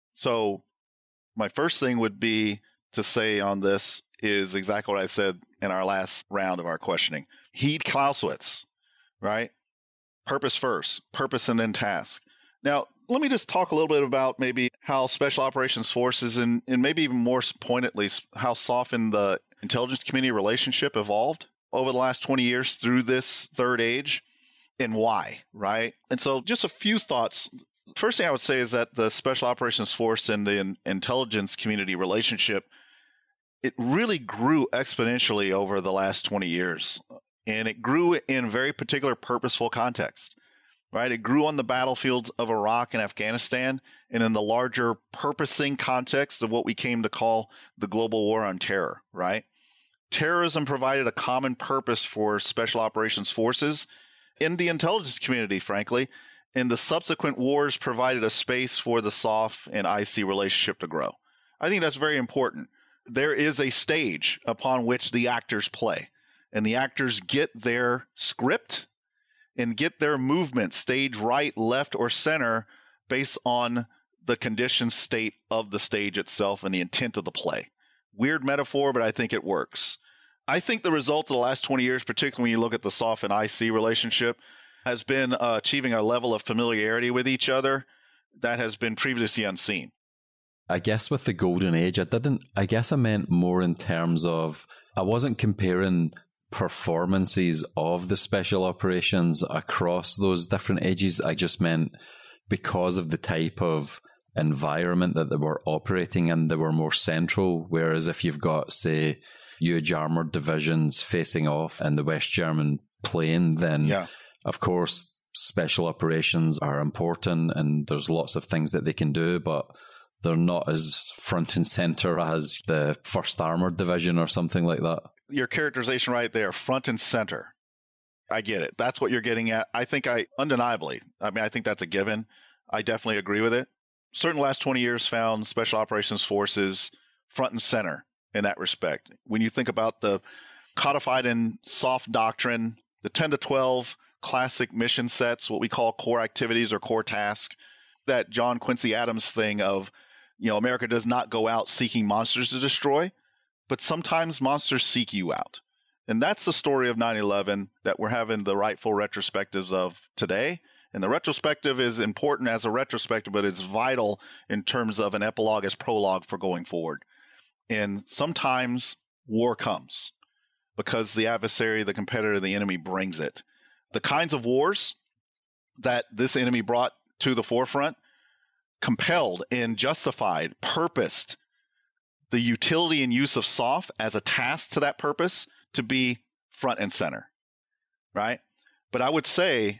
So my first thing would be to say on this is exactly what I said in our last round of our questioning. Heed Clausewitz, right? Purpose first, purpose and then task. Now, let me just talk a little bit about maybe how Special Operations Forces and maybe even more pointedly, how SOF and the intelligence community relationship evolved over the last 20 years through this third age, and why, right? And so just a few thoughts. First thing I would say is that the Special Operations Force and the intelligence community relationship, it really grew exponentially over the last 20 years. And it grew in very particular purposeful context, right? It grew on the battlefields of Iraq and Afghanistan, and in the larger purposing context of what we came to call the global war on terror, right? Terrorism provided a common purpose for Special Operations Forces in the intelligence community, frankly, and the subsequent wars provided a space for the SOF and IC relationship to grow. I think that's very important. There is a stage upon which the actors play, and the actors get their script and get their movement, stage right, left, or center, based on the condition state of the stage itself and the intent of the play. Weird metaphor, but I think it works. I think the result of the last 20 years, particularly when you look at the SOF and IC relationship, has been achieving a level of familiarity with each other that has been previously unseen. I guess with the golden age, I meant more in terms of, I wasn't comparing performances of the special operations across those different ages. I just meant because of the type of environment that they were operating in, they were more central. Whereas if you've got, say, huge armored divisions facing off in the West German plain, then of course special operations are important and there's lots of things that they can do, but they're not as front and center as the 1st Armored Division or something like that. Your characterization right there, front and center. I get it. That's what you're getting at. I think I think that's a given. I definitely agree with it. Certain last 20 years found Special Operations Forces front and center in that respect. When you think about the codified in SOF doctrine, the 10 to 12 classic mission sets, what we call core activities or core tasks, that John Quincy Adams thing of, America does not go out seeking monsters to destroy, but sometimes monsters seek you out. And that's the story of 9/11 that we're having the rightful retrospectives of today. And the retrospective is important as a retrospective, but it's vital in terms of an epilogue as prologue for going forward. And sometimes war comes because the adversary, the competitor, the enemy brings it. The kinds of wars that this enemy brought to the forefront compelled and justified, purposed the utility and use of SOF as a task to that purpose to be front and center, right? But I would say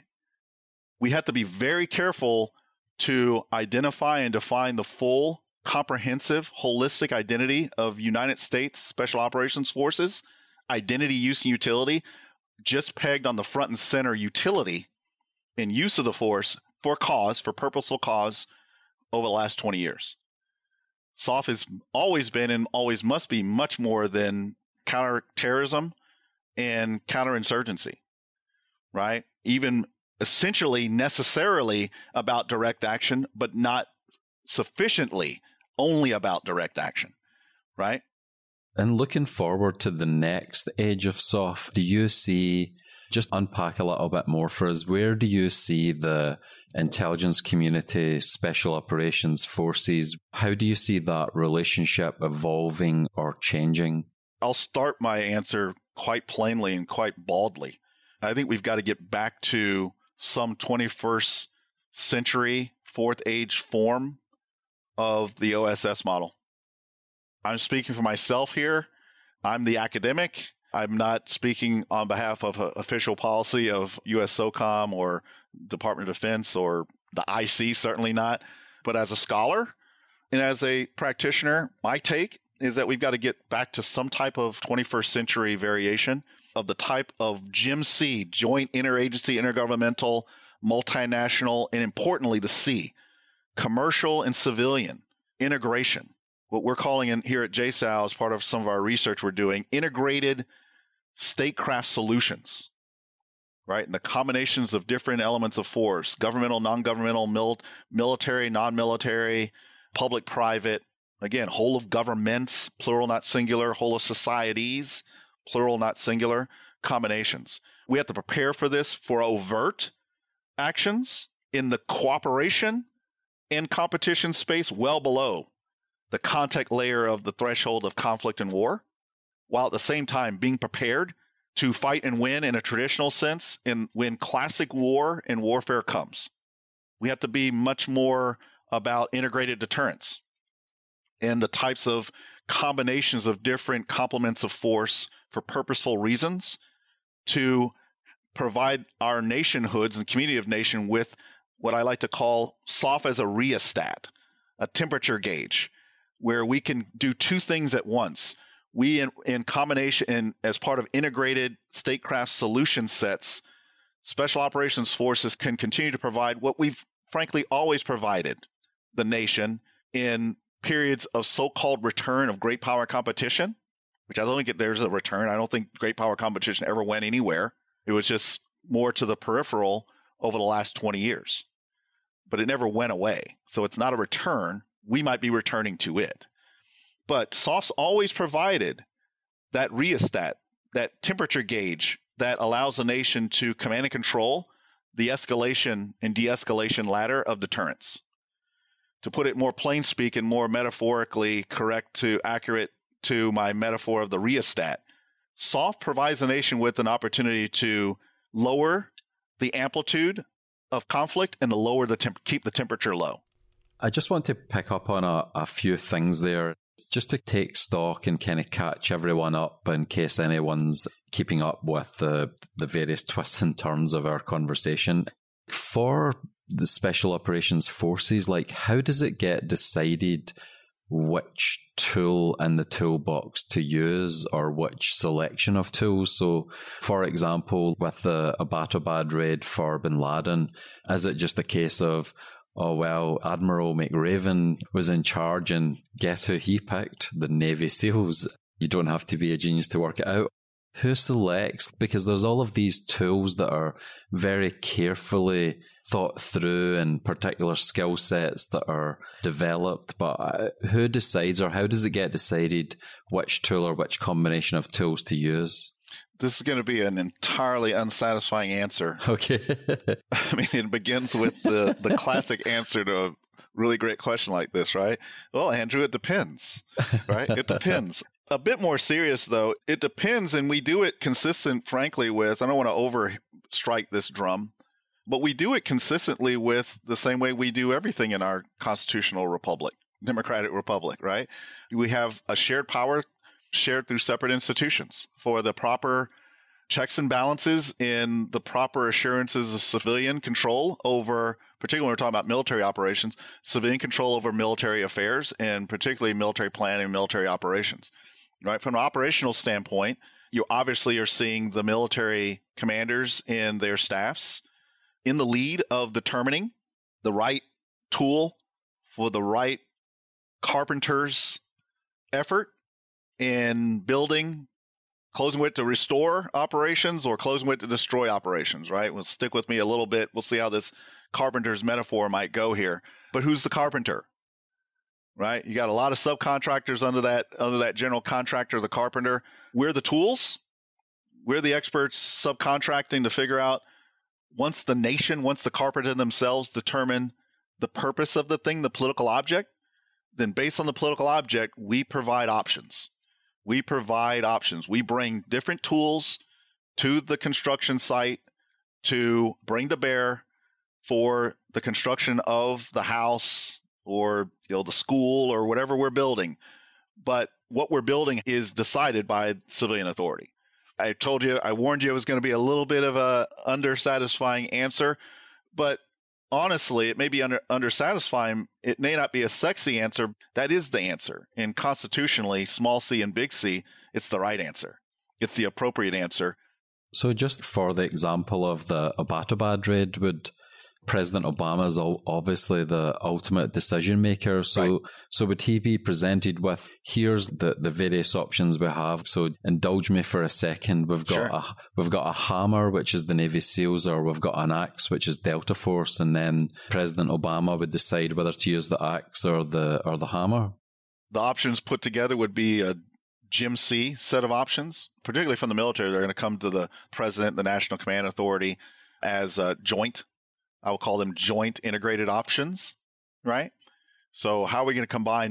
we have to be very careful to identify and define the full, comprehensive, holistic identity of United States Special Operations Forces, identity, use, and utility, just pegged on the front and center utility and use of the force for cause, for purposeful cause, over the last 20 years. SOF has always been and always must be much more than counterterrorism and counterinsurgency, right? Even essentially necessarily about direct action, but not sufficiently only about direct action, right? And looking forward to the next age of SOF, do you see, just unpack a little bit more for us, where do you see the intelligence community, special operations forces, how do you see that relationship evolving or changing? I'll start my answer quite plainly and quite baldly. I think we've got to get back to some 21st century, fourth age form of the OSS model. I'm speaking for myself here. I'm the academic. I'm not speaking on behalf of official policy of US SOCOM or Department of Defense or the IC, certainly not. But as a scholar and as a practitioner, my take is that we've got to get back to some type of 21st century variation of the type of JIMC, Joint Interagency, Intergovernmental, Multinational, and importantly, the C, commercial and civilian integration. What we're calling in here at JSOW as part of some of our research we're doing, integrated statecraft solutions, right? And the combinations of different elements of force, governmental, non-governmental, military, non-military, public, private, again, whole of governments, plural, not singular, whole of societies, plural, not singular, combinations. We have to prepare for this for overt actions in the cooperation and competition space well below the contact layer of the threshold of conflict and war, while at the same time being prepared to fight and win in a traditional sense when classic war and warfare comes. We have to be much more about integrated deterrence and the types of combinations of different complements of force for purposeful reasons to provide our nationhoods and community of nation with what I like to call SOF as a rheostat, a temperature gauge, where we can do two things at once. We, in combination and as part of integrated statecraft solution sets, special operations forces can continue to provide what we've frankly always provided the nation in periods of so-called return of great power competition, which I don't think there's a return. I don't think great power competition ever went anywhere. It was just more to the peripheral over the last 20 years. But it never went away. So it's not a return. We might be returning to it. But SOF's always provided that rheostat, that temperature gauge that allows a nation to command and control the escalation and de-escalation ladder of deterrence. To put it more plain speak and more metaphorically accurate to my metaphor of the rheostat, SOF provides the nation with an opportunity to lower the amplitude of conflict and to lower keep the temperature low. I just want to pick up on a few things there, just to take stock and kind of catch everyone up in case anyone's keeping up with the various twists and turns of our conversation. For the Special Operations Forces, like, how does it get decided which tool in the toolbox to use or which selection of tools? So, for example, with the Abbottabad raid for bin Laden, is it just a case of, oh, well, Admiral McRaven was in charge and guess who he picked? The Navy SEALs. You don't have to be a genius to work it out. Who selects? Because there's all of these tools that are very carefully thought through and particular skill sets that are developed. But who decides, or how does it get decided which tool or which combination of tools to use? This is going to be an entirely unsatisfying answer. Okay. I mean, it begins with the classic answer to a really great question like this, right? Well, Andrew, it depends, right? It depends. A bit more serious, though, it depends, and we do it consistent, frankly, with, I don't want to overstrike this drum, but we do it consistently with the same way we do everything in our constitutional republic, democratic republic, right? We have a shared power shared through separate institutions for the proper checks and balances in the proper assurances of civilian control over, particularly when we're talking about military operations, civilian control over military affairs and particularly military planning and military operations. Right? From an operational standpoint, you obviously are seeing the military commanders and their staffs in the lead of determining the right tool for the right carpenter's effort in building Closing width to restore operations or closing width to destroy operations, right? Well, stick with me a little bit. We'll see how this carpenter's metaphor might go here. But who's the carpenter, right? You got a lot of subcontractors under that general contractor, the carpenter. We're the tools. We're the experts subcontracting to figure out once the carpenter themselves determine the purpose of the thing, the political object, then based on the political object, we provide options. We bring different tools to the construction site to bring to bear for the construction of the house or the school or whatever we're building. But what we're building is decided by civilian authority. I warned you it was going to be a little bit of a undersatisfying answer, but honestly, it may be undersatisfying. It may not be a sexy answer. That is the answer. And constitutionally, small c and big C, it's the right answer. It's the appropriate answer. So just for the example of the Abbottabad raid, would President Obama is obviously the ultimate decision maker. So would he be presented with, here's the various options we have. So indulge me for a second. We've got a hammer, which is the Navy SEALs, or we've got an axe, which is Delta Force, and then President Obama would decide whether to use the axe or the hammer. The options put together would be a Jim C set of options, particularly from the military. They're going to come to the president, the National Command Authority, as joint. I will call them joint integrated options, right? So how are we going to combine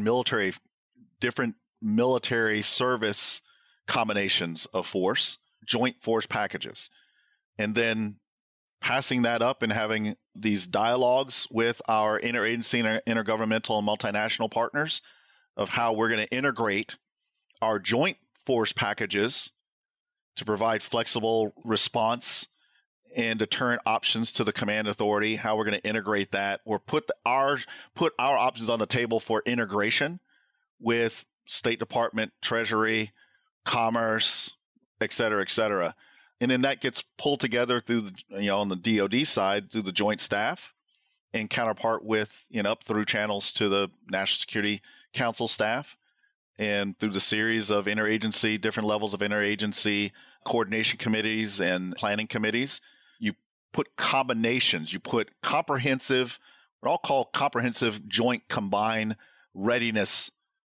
different military service combinations of force, joint force packages, and then passing that up and having these dialogues with our interagency and our intergovernmental and multinational partners of how we're going to integrate our joint force packages to provide flexible response and deterrent options to the command authority, how we're going to integrate that, or put our options on the table for integration with State Department, Treasury, Commerce, et cetera, et cetera. And then that gets pulled together through on the DoD side through the Joint Staff and counterpart with up through channels to the National Security Council staff and through the series of different levels of interagency coordination committees and planning committees. You put combinations, you put comprehensive, what I'll call comprehensive joint combined readiness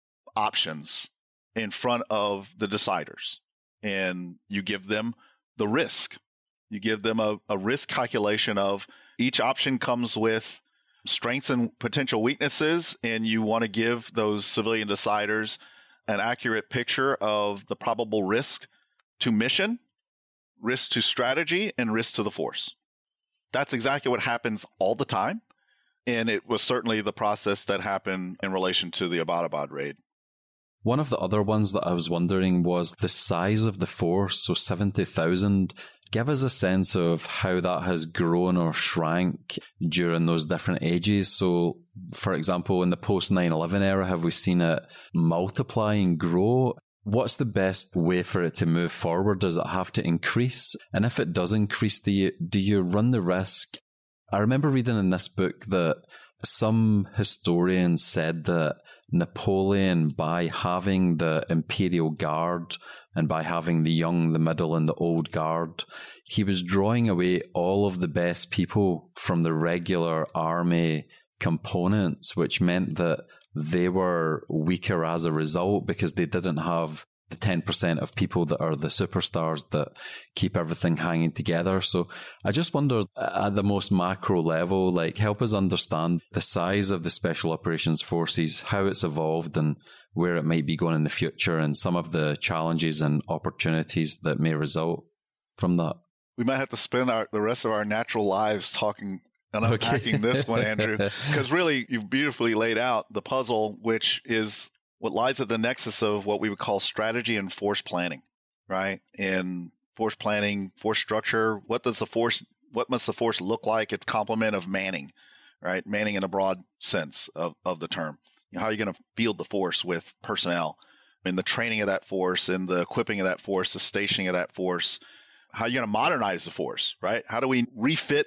options in front of the deciders. And you give them the risk. You give them a risk calculation of each option comes with strengths and potential weaknesses, and you want to give those civilian deciders an accurate picture of the probable risk to mission, risk to strategy, and risk to the force. That's exactly what happens all the time, and it was certainly the process that happened in relation to the Abbottabad raid. One of the other ones that I was wondering was the size of the force, so 70,000. Give us a sense of how that has grown or shrank during those different ages. So, for example, in the post 9/11 era, have we seen it multiply and grow? What's the best way for it to move forward? Does it have to increase? And if it does increase, do you run the risk? I remember reading in this book that some historians said that Napoleon, by having the Imperial Guard and by having the young, the middle, and the old guard, he was drawing away all of the best people from the regular army components, which meant that they were weaker as a result because they didn't have the 10% of people that are the superstars that keep everything hanging together. So I just wonder, at the most macro level, help us understand the size of the Special Operations Forces, how it's evolved and where it might be going in the future, and some of the challenges and opportunities that may result from that. We might have to spend the rest of our natural lives talking and unpacking this one, Andrew, because really you've beautifully laid out the puzzle, which is what lies at the nexus of what we would call strategy and force planning, right? In force planning, force structure, what must the force look like? Its complement of manning, right? Manning in a broad sense of the term. How are you going to field the force with personnel? I mean, the training of that force and the equipping of that force, the stationing of that force. How are you going to modernize the force, right? How do we refit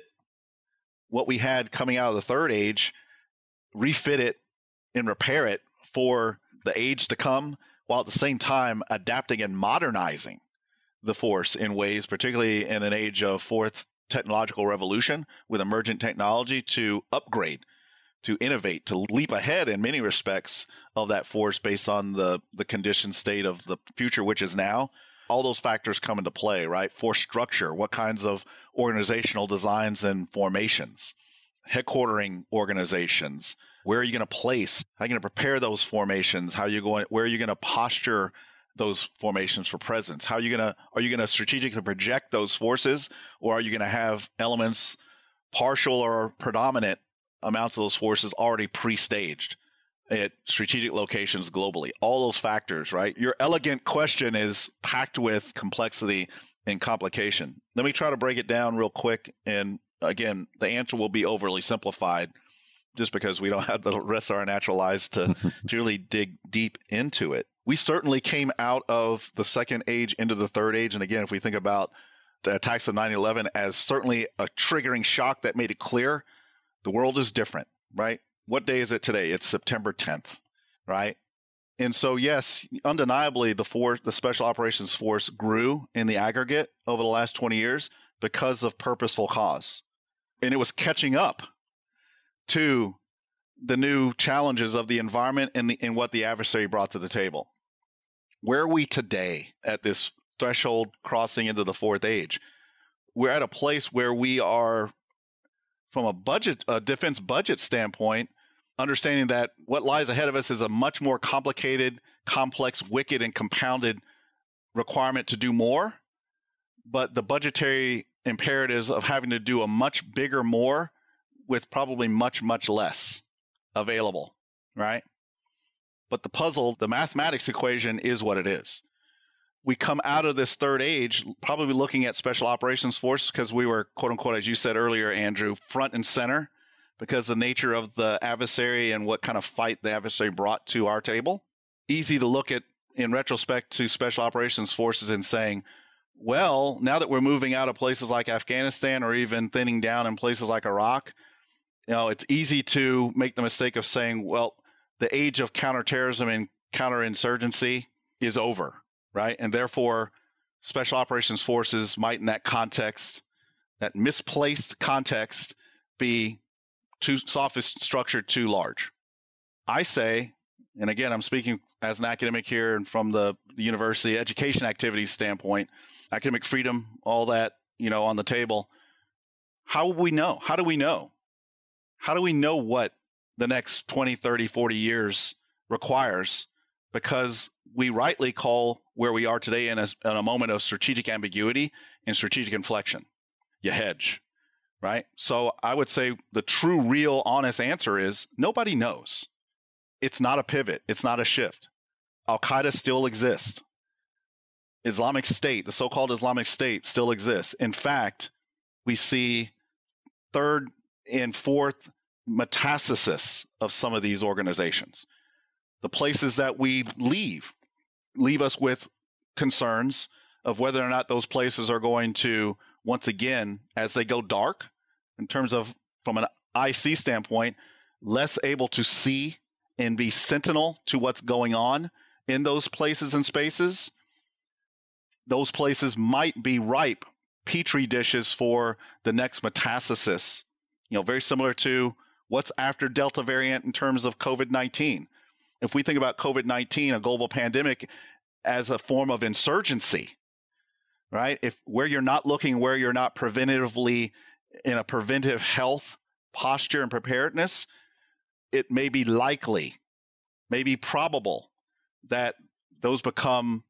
what we had coming out of the third age, refit it and repair it for the age to come, while at the same time adapting and modernizing the force in ways, particularly in an age of fourth technological revolution with emergent technology, to upgrade, to innovate, to leap ahead in many respects of that force based on the conditioned state of the future, which is now. All those factors come into play, right? Force structure, what kinds of organizational designs and formations, headquartering organizations, where are you going to place, how are you going to prepare those formations, where are you going to posture those formations for presence, are you going to strategically project those forces, or are you going to have elements, partial or predominant amounts of those forces already pre-staged at strategic locations globally? All those factors, right? Your elegant question is packed with complexity and complication. Let me try to break it down real quick. And again, the answer will be overly simplified just because we don't have the rest of our natural lives to really dig deep into it. We certainly came out of the second age into the third age. And again, if we think about the attacks of 9/11 as certainly a triggering shock that made it clear the world is different, right? What day is it today? It's September 10th, right? And so, yes, undeniably, the Special Operations Force grew in the aggregate over the last 20 years because of purposeful cause. And it was catching up to the new challenges of the environment and what the adversary brought to the table. Where are we today at this threshold crossing into the fourth age? We're at a place where we are, from a defense budget standpoint, understanding that what lies ahead of us is a much more complicated, complex, wicked, and compounded requirement to do more. But the budgetary imperatives of having to do a much bigger more with probably much, much less available, right? But the mathematics equation is what it is. We come out of this third age probably looking at Special Operations Force because we were, quote unquote, as you said earlier, Andrew, front and center because the nature of the adversary and what kind of fight the adversary brought to our table. Easy to look at in retrospect to Special Operations Forces and saying, well, now that we're moving out of places like Afghanistan or even thinning down in places like Iraq, it's easy to make the mistake of saying, well, the age of counterterrorism and counterinsurgency is over. Right. And therefore, Special Operations Forces might, in that context, that misplaced context, be too sophist structured, too large. I say, and again, I'm speaking as an academic here and from the university education activities standpoint, academic freedom, all that, on the table. How will we know? How do we know? How do we know what the next 20, 30, 40 years requires? Because we rightly call where we are today in a moment of strategic ambiguity and strategic inflection. You hedge, right? So I would say the true, real, honest answer is nobody knows. It's not a pivot. It's not a shift. Al-Qaeda still exists. Islamic State, the so-called Islamic State, still exists. In fact, we see third and fourth metastasis of some of these organizations. The places that we leave us with concerns of whether or not those places are going to, once again, as they go dark, in terms of, from an IC standpoint, less able to see and be sentinel to what's going on in those places and spaces. Those places might be ripe petri dishes for the next metastasis, very similar to what's after Delta variant in terms of COVID-19. If we think about COVID-19, a global pandemic, as a form of insurgency, right? Where you're not looking, where you're not preventatively in a preventive health posture and preparedness, it may be likely, may be probable that those become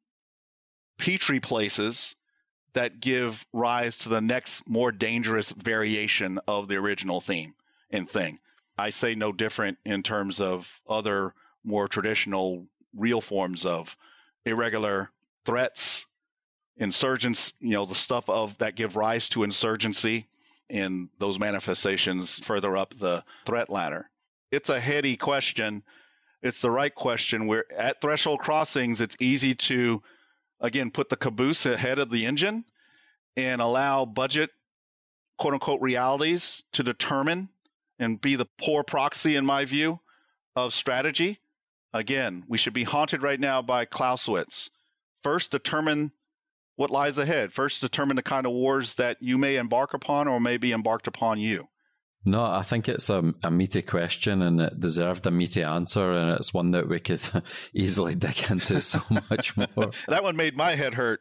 petri places that give rise to the next more dangerous variation of the original theme and thing. I say no different in terms of other more traditional real forms of irregular threats, insurgents, the stuff of that give rise to insurgency and those manifestations further up the threat ladder. It's a heady question. It's the right question. We're at threshold crossings. It's easy to, again, put the caboose ahead of the engine and allow budget, quote unquote, realities to determine and be the poor proxy, in my view, of strategy. Again, we should be haunted right now by Clausewitz. First, determine what lies ahead. First, determine the kind of wars that you may embark upon or may be embarked upon you. No, I think it's a meaty question and it deserved a meaty answer, and it's one that we could easily dig into so much more. That one made my head hurt.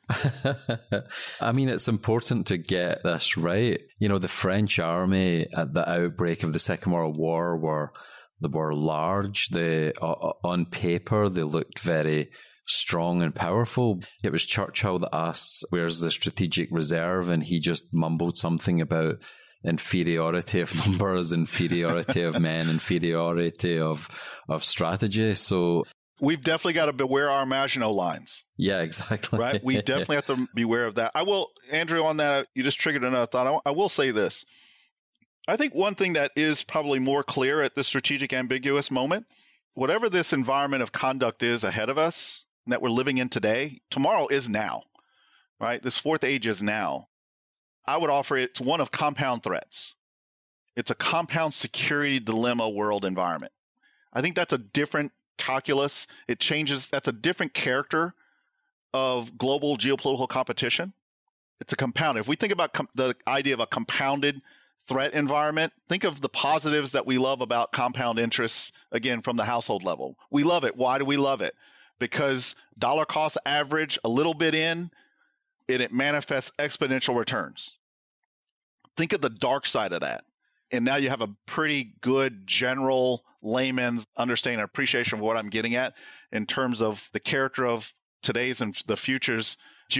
I mean, it's important to get this right. You know, the French army at the outbreak of the Second World War were large. On paper, they looked very strong and powerful. It was Churchill that asked, "Where's the strategic reserve?" And he just mumbled something about inferiority of numbers, inferiority of men, inferiority of strategy. So we've definitely got to beware our Maginot lines. Yeah, exactly. Right? We definitely have to beware of that. I will, Andrew, on that, you just triggered another thought. I will say this. I think one thing that is probably more clear at this strategic ambiguous moment, whatever this environment of conduct is ahead of us that we're living in today, tomorrow is now, right? This fourth age is now. I would offer it's one of compound threats. It's a compound security dilemma world environment. I think that's a different calculus. It changes. That's a different character of global geopolitical competition. It's a compound. If we think about the idea of a compounded threat environment, think of the positives that we love about compound interests, again, from the household level. We love it. Why do we love it? Because dollar cost average, a little bit in, and it manifests exponential returns. Think of the dark side of that. And now you have a pretty good general layman's understanding and appreciation of what I'm getting at in terms of the character of today's and the future's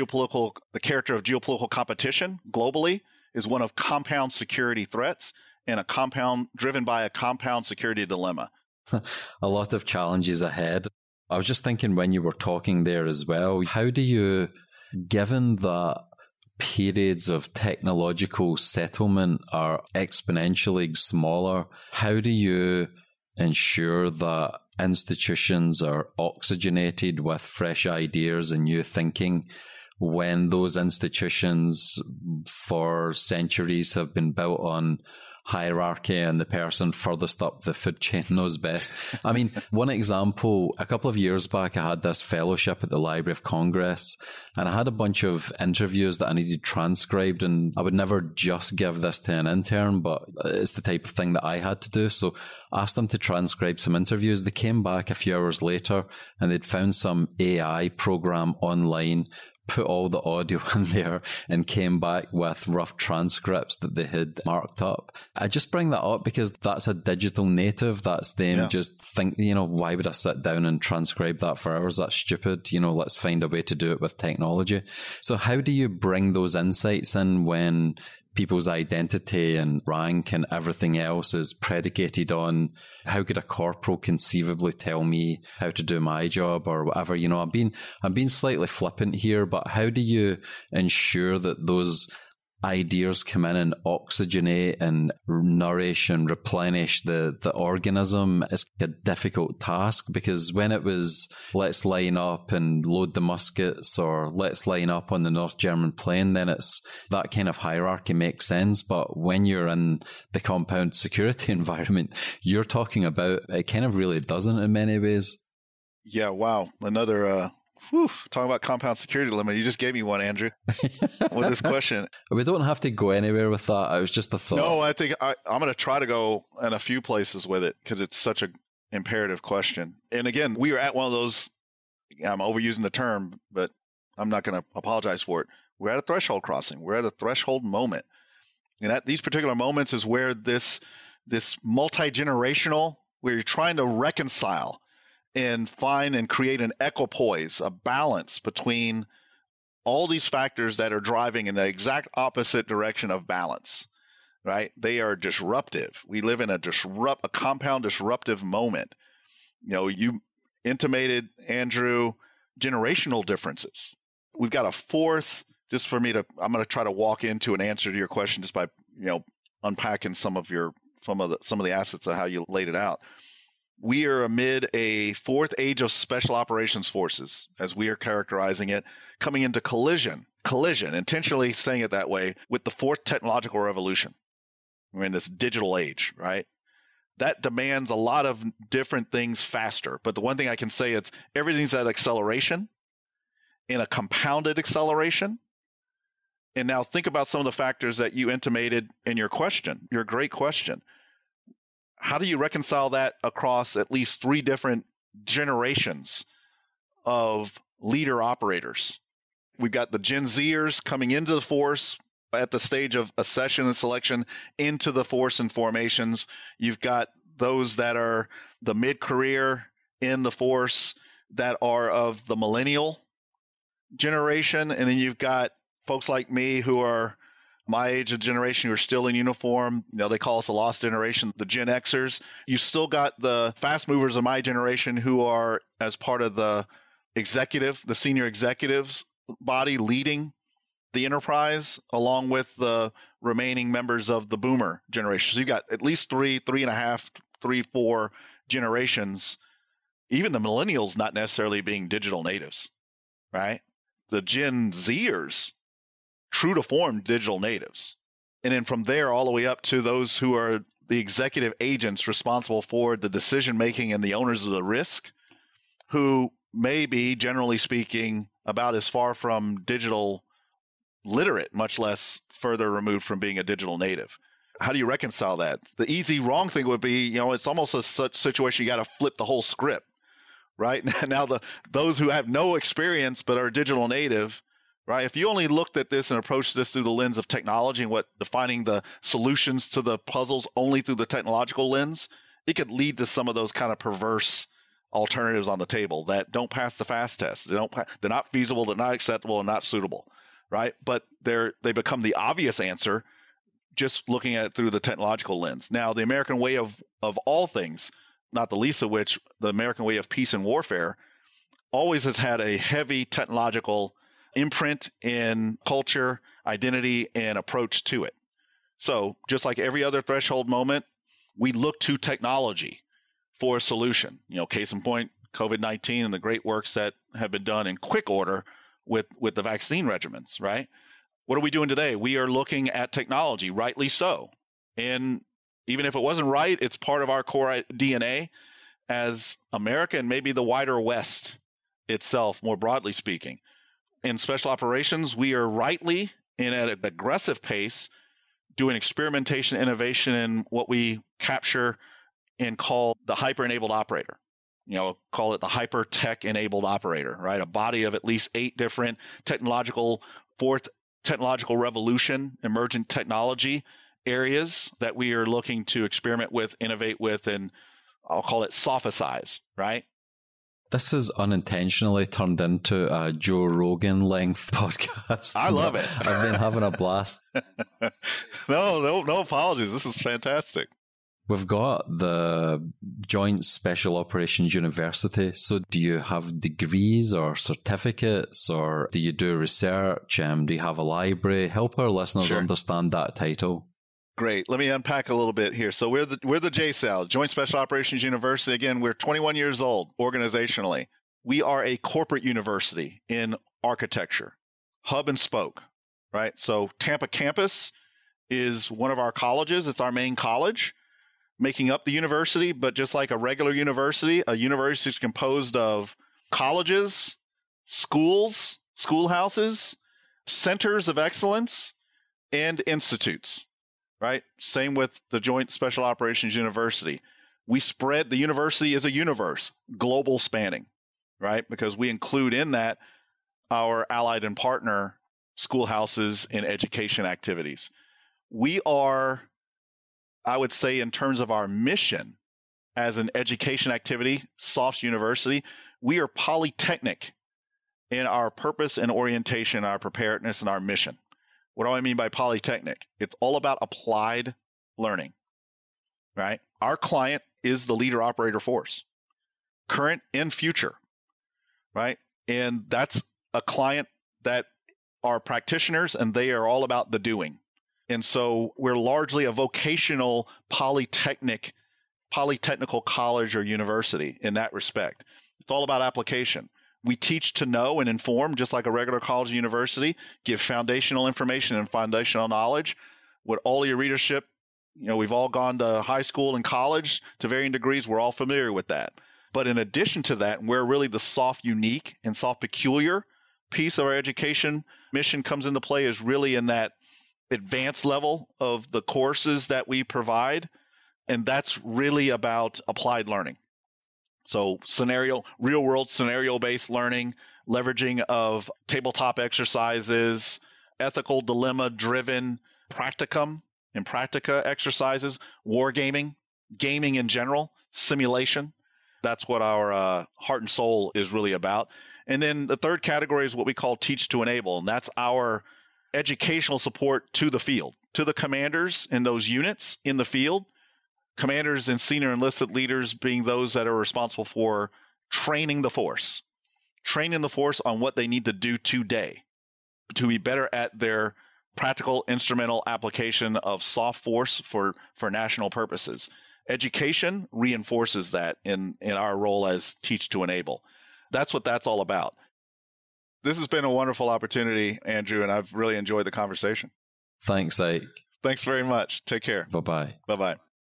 the character of geopolitical competition globally is one of compound security threats and driven by a compound security dilemma. A lot of challenges ahead. I was just thinking when you were talking there as well, how do you, given that periods of technological settlement are exponentially smaller, how do you ensure that institutions are oxygenated with fresh ideas and new thinking when those institutions for centuries have been built on hierarchy and the person furthest up the food chain knows best? I mean, one example, a couple of years back, I had this fellowship at the Library of Congress and I had a bunch of interviews that I needed transcribed, and I would never just give this to an intern, but it's the type of thing that I had to do. So I asked them to transcribe some interviews. They came back a few hours later and they'd found some AI program online, put all the audio in there and came back with rough transcripts that they had marked up. I just bring that up because that's a digital native. That's them just think, why would I sit down and transcribe that for hours? That's stupid. Let's find a way to do it with technology. So how do you bring those insights in when people's identity and rank and everything else is predicated on how could a corporal conceivably tell me how to do my job or whatever? I'm being slightly flippant here, but how do you ensure that those ideas come in and oxygenate and nourish and replenish the organism? Is a difficult task, because when it was let's line up and load the muskets or let's line up on the North German plain, then it's that kind of hierarchy makes sense. But when you're in the compound security environment you're talking about, it kind of really doesn't in many ways. Yeah, wow. Another talking about compound security limit. You just gave me one, Andrew, with this question. We don't have to go anywhere with that. It was just a thought. No, I think I'm going to try to go in a few places with it because it's such an imperative question. And again, we are at one of those, I'm overusing the term, but I'm not going to apologize for it. We're at a threshold crossing. We're at a threshold moment. And at these particular moments is where this multi-generational, where you're trying to reconcile and find and create an equipoise, a balance between all these factors that are driving in the exact opposite direction of balance, right? They are disruptive. We live in a compound disruptive moment. You intimated, Andrew, generational differences. We've got a fourth, I'm going to try to walk into an answer to your question just by, unpacking some of the assets of how you laid it out. We are amid a fourth age of special operations forces, as we are characterizing it, coming into collision, intentionally saying it that way, with the fourth technological revolution. We're in this digital age, right? That demands a lot of different things faster. But the one thing I can say is everything's at acceleration, in a compounded acceleration, And now think about some of the factors that you intimated in your question, your great question. How do you reconcile that across at least 3 different generations of leader operators? We've got the Gen Zers coming into the force at the stage of accession and selection into the force and formations. You've got those that are the mid-career in the force that are of the millennial generation. And then you've got folks like me who are my age of generation who are still in uniform. They call us a lost generation, the Gen Xers. You still got the fast movers of my generation who are as part of the senior executives body leading the enterprise, along with the remaining members of the boomer generation. So you've got at least 4 generations, even the millennials not necessarily being digital natives, right? The Gen Zers, true to form digital natives. And then from there all the way up to those who are the executive agents responsible for the decision making and the owners of the risk, who may be, generally speaking, about as far from digital literate, much less further removed from being a digital native. How do you reconcile that? The easy wrong thing would be, it's almost a such situation you got to flip the whole script, right? Now those who have no experience but are digital native, right? If you only looked at this and approached this through the lens of technology and defining the solutions to the puzzles only through the technological lens, it could lead to some of those kind of perverse alternatives on the table that don't pass the FAST test. They're not feasible, they're not acceptable, and not suitable, right? But they become the obvious answer just looking at it through the technological lens. Now, the American way of all things, not the least of which the American way of peace and warfare, always has had a heavy technological imprint in culture, identity, and approach to it. So just like every other threshold moment, we look to technology for a solution. Case in point, COVID-19 and the great works that have been done in quick order with the vaccine regimens, right? What are we doing today? We are looking at technology, rightly so. And even if it wasn't right, it's part of our core DNA as America and maybe the wider West itself, more broadly speaking. In special operations, we are rightly and at an aggressive pace doing experimentation, innovation in what we capture and call the hyper-enabled operator. Call it the hyper-tech-enabled operator, right? A body of at least 8 different fourth technological revolution, emergent technology areas that we are looking to experiment with, innovate with, and I'll call it sophicize, right? This has unintentionally turned into a Joe Rogan length podcast. I love it. I've been having a blast. No apologies. This is fantastic. We've got the Joint Special Operations University. So do you have degrees or certificates, or do you do research? Do you have a library? Help our listeners understand that title. Great. Let me unpack a little bit here. So we're the JSOU, Joint Special Operations University. Again, we're 21 years old organizationally. We are a corporate university in architecture, hub and spoke, right? So Tampa campus is one of our colleges. It's our main college, making up the university. But just like a regular university, a university is composed of colleges, schools, schoolhouses, centers of excellence, and institutes. Right? Same with the Joint Special Operations University. The university is a universe, global spanning, right? Because we include in that our allied and partner schoolhouses and education activities. We are, I would say, in terms of our mission as an education activity, SOFS University, we are polytechnic in our purpose and orientation, our preparedness, and our mission. What do I mean by polytechnic? It's all about applied learning, right? Our client is the leader operator force, current and future, right? And that's a client that are practitioners, and they are all about the doing. And so we're largely a vocational polytechnical college or university in that respect. It's all about application. We teach to know and inform, just like a regular college or university, give foundational information and foundational knowledge. With all your readership, we've all gone to high school and college to varying degrees. We're all familiar with that. But in addition to that, we're really the soft unique and soft peculiar piece of our education mission comes into play is really in that advanced level of the courses that we provide. And that's really about applied learning. So real world scenario based learning, leveraging of tabletop exercises, ethical dilemma driven practicum and practica exercises, wargaming, gaming in general, simulation. That's what our heart and soul is really about. And then the third category is what we call teach to enable. And that's our educational support to the field, to the commanders in those units in the field. Commanders and senior enlisted leaders being those that are responsible for training the force on what they need to do today to be better at their practical instrumental application of soft force for national purposes. Education reinforces that in our role as teach to enable. That's what that's all about. This has been a wonderful opportunity, Andrew, and I've really enjoyed the conversation. Thanks, Ike. Thanks very much. Take care. Bye-bye. Bye-bye.